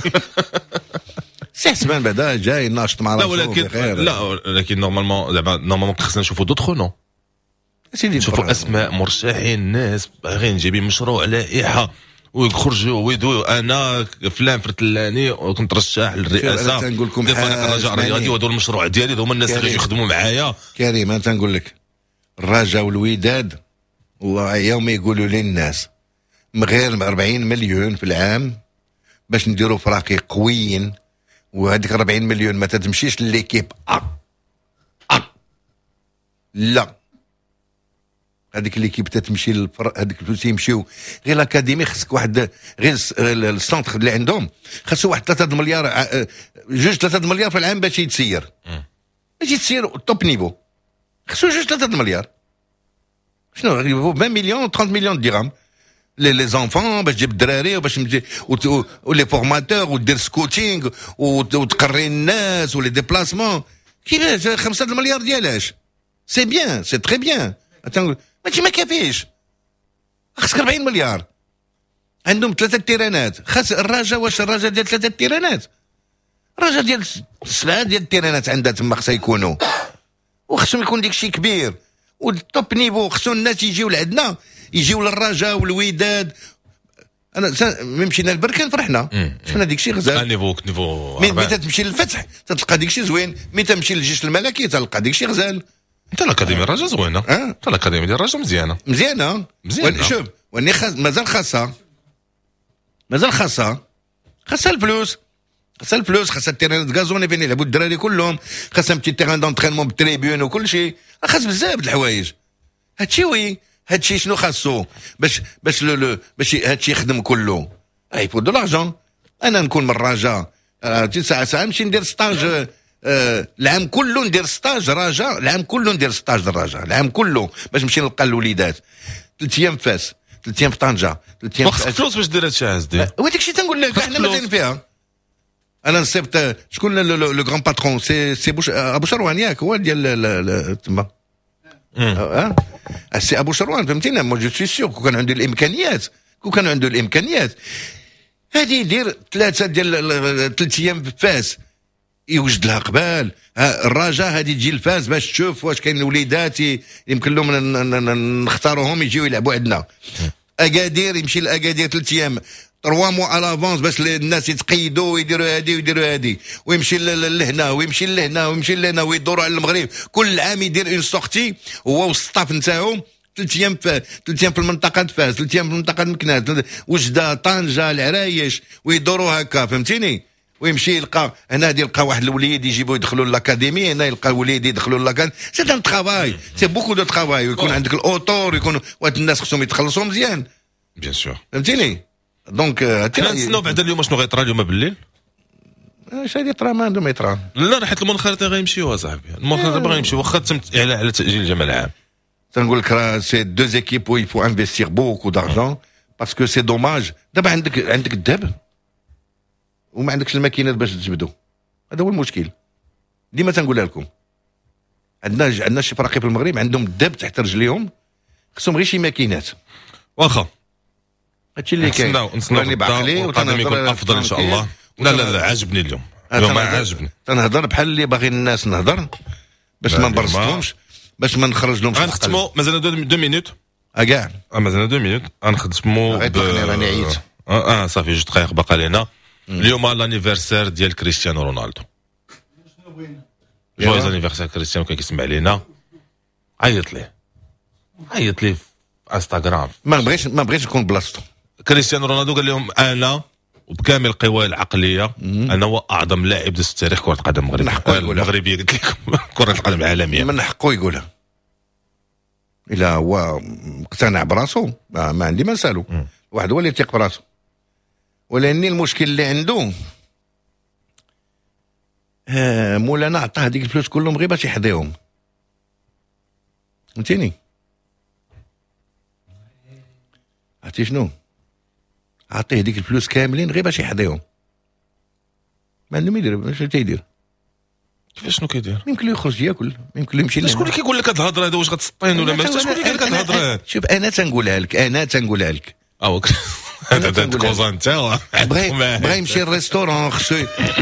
S4: سي حسبان بعدا جاي ناشط مع راسو.
S3: لا ولكن لا ولكن نورمالمون دابا نورمالمون خصنا نشوفوا دوطخ نو
S4: سيدي
S3: نشوفوا اسماء مرشحين ناس باغيين جايبين مشروع لائحه ويخرجوا ويدوا انا فلان فرتلاني وكنت رشاح للرئاسه
S4: تنقول لكم
S3: فريق الرجاء الرياضي وهذو المشروع ديالي هما الناس اللي يخدموا معايا.
S4: كريم انا تنقول لك الرجاء والوداد والله يوم يقولوا للناس غير أربعين مليون في العام باش نديروا فراقي قويين وهذيك أربعين مليون ما تتمشيش لليكيب أ أ لا هذيك ليكيب تتمشي للفر... هذيك الفلوس يمشيو غير الاكاديمي. خصك واحد غير السونتر اللي عندهم خاصو واحد ثلاثة مليار جوج ثلاثة مليار في العام باش يتسير باش يتسير توب نيفو. خاصو جوج ثلاثة مليار شنو عشرين مليون ثلاثين مليون درهم لي لي زونفون باش تجيب الدراري وباش ولي فورماتور ودير سكوتينغ وتقري الناس ولي ديبلاسمون. كيفاش خمسة مليار ديالاش؟ سي بيان سي تري بيان. ماشي ما كافيش. خاصك أربعين مليار. عندهم ثلاثة تيرانات. خاص الرجاء واش الرجاء ديال ثلاثة تيرانات؟ الرجاء ديال سبعة ديال التيرانات عندها تما خصها يكونوا وخصهم يكون ديك الشيء كبير والتوب نيفو. خصو الناس يجيو لعندنا يجيو للرجاء والوداد. انا مشينا للبركان فرحنا شفنا ديك الشيء غزال.
S3: نيفو نيفو
S4: مي تمشي للفتح تلقى ديك الشيء زوين. مي تمشي للجيش الملكي تلقى ديك الشيء غزال.
S3: انت الاكاديميه الرجاء زوينه.
S4: أه؟
S3: انت الاكاديميه ديال الرجاء مزيانه
S4: مزيانه
S3: مزيانه.
S4: شوف واني خاص مازال خاصها مازال خاصها خاصها الفلوس خاصها الفلوس خاصها التيران غازوني فين يلعبوا الدراري كلهم. خاصها بتي تيران دونترينمون بالتريبيون وكل شيء. خاص بزاف د الحوايج. هادشي وي هادشي شنو خاصو باش باش لو باش هادشي يخدم كله. اي فو دو لارجون. انا نكون من الرجاء تسعة ساعات نمشي ندير ستاج آه العام كله ندير ستاج رجاء. العام كله ندير ستاج الرجاء العام كله باش نمشي نلقى الوليدات. ثلاث ايام في فاس ثلاث ايام في طنجه ثلاث ايام
S3: في فلوس باش دير هادشي عزدي.
S4: وداك الشيء تنقول لك احنا مازال فيها. انا نصيبت شكون لو غران باترون سي سي بوش ابو شروان ياك هو ديال تما اه سي ابو شروان فهمتينا. مو جو سوي سيغ كون كان عنده الامكانيات كون كان عنده الامكانيات هذه يدير ثلاثه ديال ثلاث ايام في فاس يوجد لها قبال. الرجاء هذه تجي الفاس باش تشوف واش كاين وليدات يمكن لهم نختاروهم يجيو يلعبوا عندنا. اكادير يمشي لاكادير ثلاث ايام تروا مو على لافونس باش الناس يتقيدوا ويديروا هذه ويديروا هذه ويمشي لهنا ويمشي لهنا ويمشي لهنا ويدوروا على المغرب. كل عام يدير اون سورتي هو والستاف نتاعو ثلاث ايام في ثلاث ايام في المنطقه فاس ثلاث ايام في المنطقه مكناس وجده طنجه العرايش ويدوروا هكا فهمتيني. ويمشي يلقى هنا يلقى واحد الوليد يجيبوا يدخلوا لاكاديمي، هنا يلقى وليد يدخلوا لاكاديمي. سي ان ترافاي، سي بوكو دو ترافاي. ويكون عندك الاوتور، يكون واحد الناس خصهم يتخلصوا مزيان.
S3: بيان سور.
S4: فهمتيني؟ دونك
S3: حنا نستناو بعد اليوم شنو غيطرا اليوم بالليل.
S4: اش غادي يطرا؟ ما عندهم يطرا.
S3: لا راه حيت المنخرطه غيمشيو اصاحبي، المنخرطه باغي يمشيو واخا تمت على على تاجيل الجمع العام.
S4: تنقول لك راه سي دو زيكيب و يفو انفستير بوكو دارجون باسكو سي دوماج. دابا عندك عندك الذهب وما عندكش الماكينات باش تجبدو، هذا هو المشكل. ديما تنقولها لكم، عندنا عندنا شي فراقي في المغرب عندهم الذهب تحت رجليهم، خصهم غير شي ماكينات.
S3: واخا
S4: هادشي اللي كاين.
S3: نسناو نسناو بعقلي وغادي يكون افضل ان شاء الله. لا لا لا عاجبني اليوم، اليوم عاجبني.
S4: تنهضر بحال اللي باغي الناس نهضر باش ما نبرزطهمش، باش ما نخرج لهمش.
S3: غنختموا مازال دو مينوت
S4: كاع،
S3: مازال دو مينوت غنخدموا.
S4: راني عييت.
S3: اه صافي جوج دقائق باقا لينا. اليوم لانيفرسير ديال كريستيانو رونالدو. جويز انيفرسير كريستيانو كان كيسمع لينا. عيط ليه عيط ليه في انستغرام.
S4: ما بغيتش ما بغيتش نكون بلاصتو.
S3: كريستيانو رونالدو قال لهم انا وبكامل القوى العقليه انا هو اعظم لاعب داز في تاريخ كره القدم المغربيه. المغربيه قلت لكم كره القدم العالميه.
S4: من حقه يقولها. الا هو مقتنع براسو ما, ما عندي ما نسالو. واحد هو اللي يثق براسو، ولكن المشكل اللي عنده آه مولانا عطاه هذيك الفلوس كلهم غير باش يحظيهم. فهمتيني؟ عرفتي شنو؟ عطيه هذيك الفلوس كاملين غير باش يحظيهم. ما عنده ما يدير. اش تيدير؟
S3: كيفاش شنو كيدير؟
S4: يمكن له يخرج ياكل، يمكن له يمشي.
S3: شكون اللي كيقول لك هاد الهضره هذا؟ واش غتسطين ولا ماشي؟ شكون اللي قال لك هاد الهضره؟
S4: شوف انا تنقولها لك، انا تنقولها لك.
S3: اه هذا كوزا انت
S4: بغى بغى يمشي للريستورون خصو.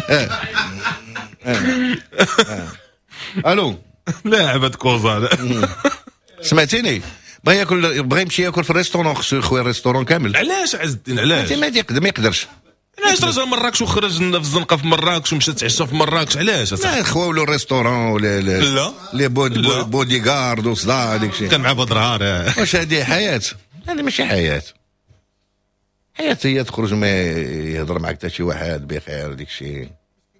S4: الو
S3: لاعب هاد كوزا.
S4: سمعتيني؟ بغى ياكل، بغى يمشي ياكل في الريستورون خصو يخوي الريستورون كامل.
S3: علاش عز الدين علاش؟
S4: ما يقدر ما يقدرش.
S3: علاش رجع مراكش وخرج في الزنقه في مراكش ومشى تعشى في مراكش؟ علاش
S4: لا خواو له الريستورون ولا
S3: لا
S4: لي بودي غارد وصدا هذيك الشيء
S3: كان مع بدرهار.
S4: واش هذه حياه؟ هذه ماشي حياه. حياه هي تخرج ما يهضر معك حتى شي واحد بخير هذيك الشيء.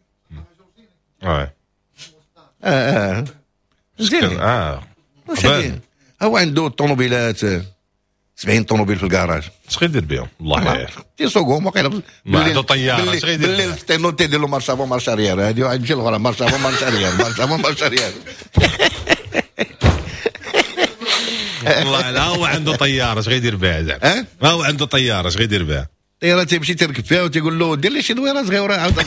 S3: اه
S4: اه
S3: زين. اه
S4: واش هذه؟ هو عنده الطوموبيلات سبعين طوموبيل في الكراج.
S3: اش غيدير بهم؟ الله يعين.
S4: تيسوقهم وقيلا
S3: عنده طياره. اش غيدير؟
S4: بالليل تينو تيدير له مارشافو مارشاريير. هادي واحد يمشي للغرام مارشافو مارشاريير مارشافو مارشاريير.
S3: والله لا هو عنده طياره. اش غيدير بها زعما؟ ها هو عنده طياره. اش غيدير بها؟
S4: طياره تيمشي تركب فيها وتيقول له دير لي شي دويره صغيره عاود.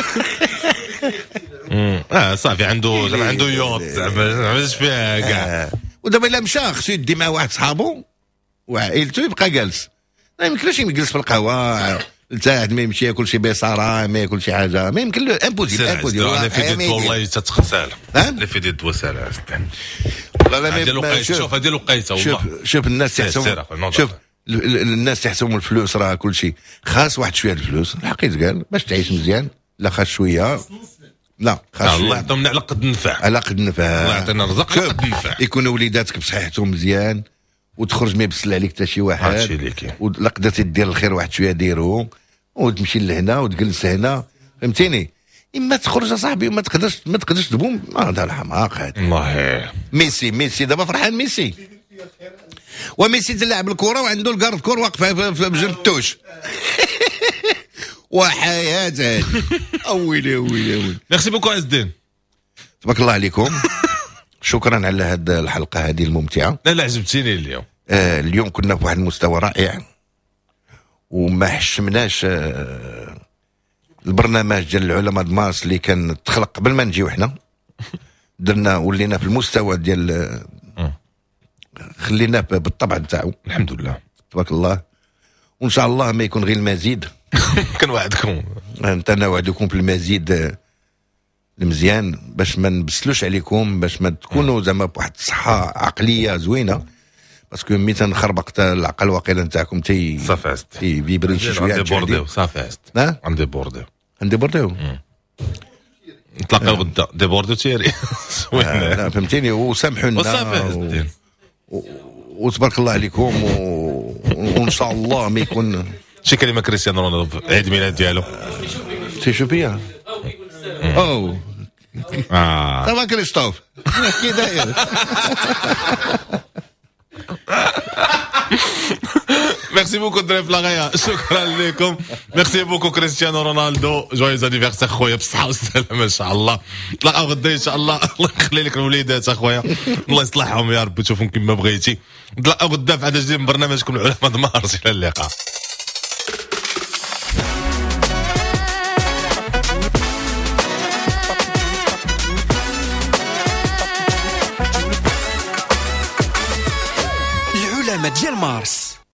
S3: اه صافي عنده زعما عنده يوط زعما اش فيها كاع.
S4: ودابا الا مشى خصو يدي مع واحد صحابو وعائلته يبقى جالس. ما يمكنلوش يجلس في القهوه لتحت، ما يمشي ياكل شي بيصاره، ما ياكل شي حاجه، ما يمكن له. امبوزيبل امبوزيبل.
S3: والله في ديال والله تتغسل. لا في ديال الوسال. والله ما ديال الوقيته. شوف هذه الوقيته والله.
S4: شوف شوف الناس تحسهم. شوف الناس تحسهم الفلوس راه كل شيء. خاص واحد شويه الفلوس الحقيقه قال باش تعيش مزيان. لا خاص شويه. لا خاص
S3: الله يعطيهم على قد النفع.
S4: على قد النفع.
S3: الله يعطينا الرزق على قد النفع.
S4: يكونوا وليداتك بصحتهم مزيان وتخرج ما يبسل عليك حتى شي واحد.
S3: هادشي اللي كاين.
S4: ولا قدرتي دير الخير واحد شويه ديرو وتمشي لهنا وتجلس هنا. فهمتيني؟ اما تخرج صاحبي وما تقدرش ما تقدرش تبوم. هذا الحماق هذا.
S3: الله.
S4: ميسي ميسي دابا فرحان ميسي. وميسي تلعب الكره وعنده الكارد كور واقفه في بجنب التوش. وحياه هذه. اويلي اويلي اويلي.
S3: ميرسي بوكو عز الدين.
S4: تبارك الله عليكم. شكرا على هذه الحلقه هذه الممتعه.
S3: لا لا عجبتيني اليوم.
S4: آه اليوم كنا في واحد المستوى رائع وما حشمناش. آه البرنامج ديال العلماء د مارس اللي كان تخلق قبل ما نجيو حنا درنا ولينا في المستوى ديال آه خليناه بالطبع نتاعو.
S3: الحمد لله
S4: تبارك الله. وان شاء الله ما يكون غير المزيد.
S3: كنوعدكم
S4: انت نوعدكم بالمزيد آه المزيان باش ما نبسلوش عليكم، باش ما تكونوا زعما بواحد الصحه عقليه زوينه. باسكو ملي تنخربق العقل واقيلا نتاعكم تي
S3: صافي عست
S4: تي فيبري شي شويه.
S3: عندي بورديو صافي عست.
S4: ها
S3: عندي بورديو
S4: عندي بورديو
S3: نتلاقاو غدا. دي بورديو تيري
S4: لا فهمتيني. وسامحونا
S3: وصافي عز الدين.
S4: وتبارك الله عليكم وان شاء الله ما يكون
S3: شي كلمه كريستيانو رونالدو عيد ميلاد ديالو.
S4: سي شوبيا او
S3: اه
S4: صافا كريستوف كي داير
S3: ميرسي بوكو دراري في لاغايا شكرا لكم ميرسي بوكو كريستيانو رونالدو جويز انيفرسير خويا بالصحه والسلامه ان شاء الله نتلاقاو غدا ان شاء الله الله يخلي لك الوليدات اخويا الله يصلحهم يا رب تشوفهم كما بغيتي نتلاقاو غدا في عدد جديد من برنامجكم العلماء د مارس الى اللقاء
S1: العلماء ديال مارس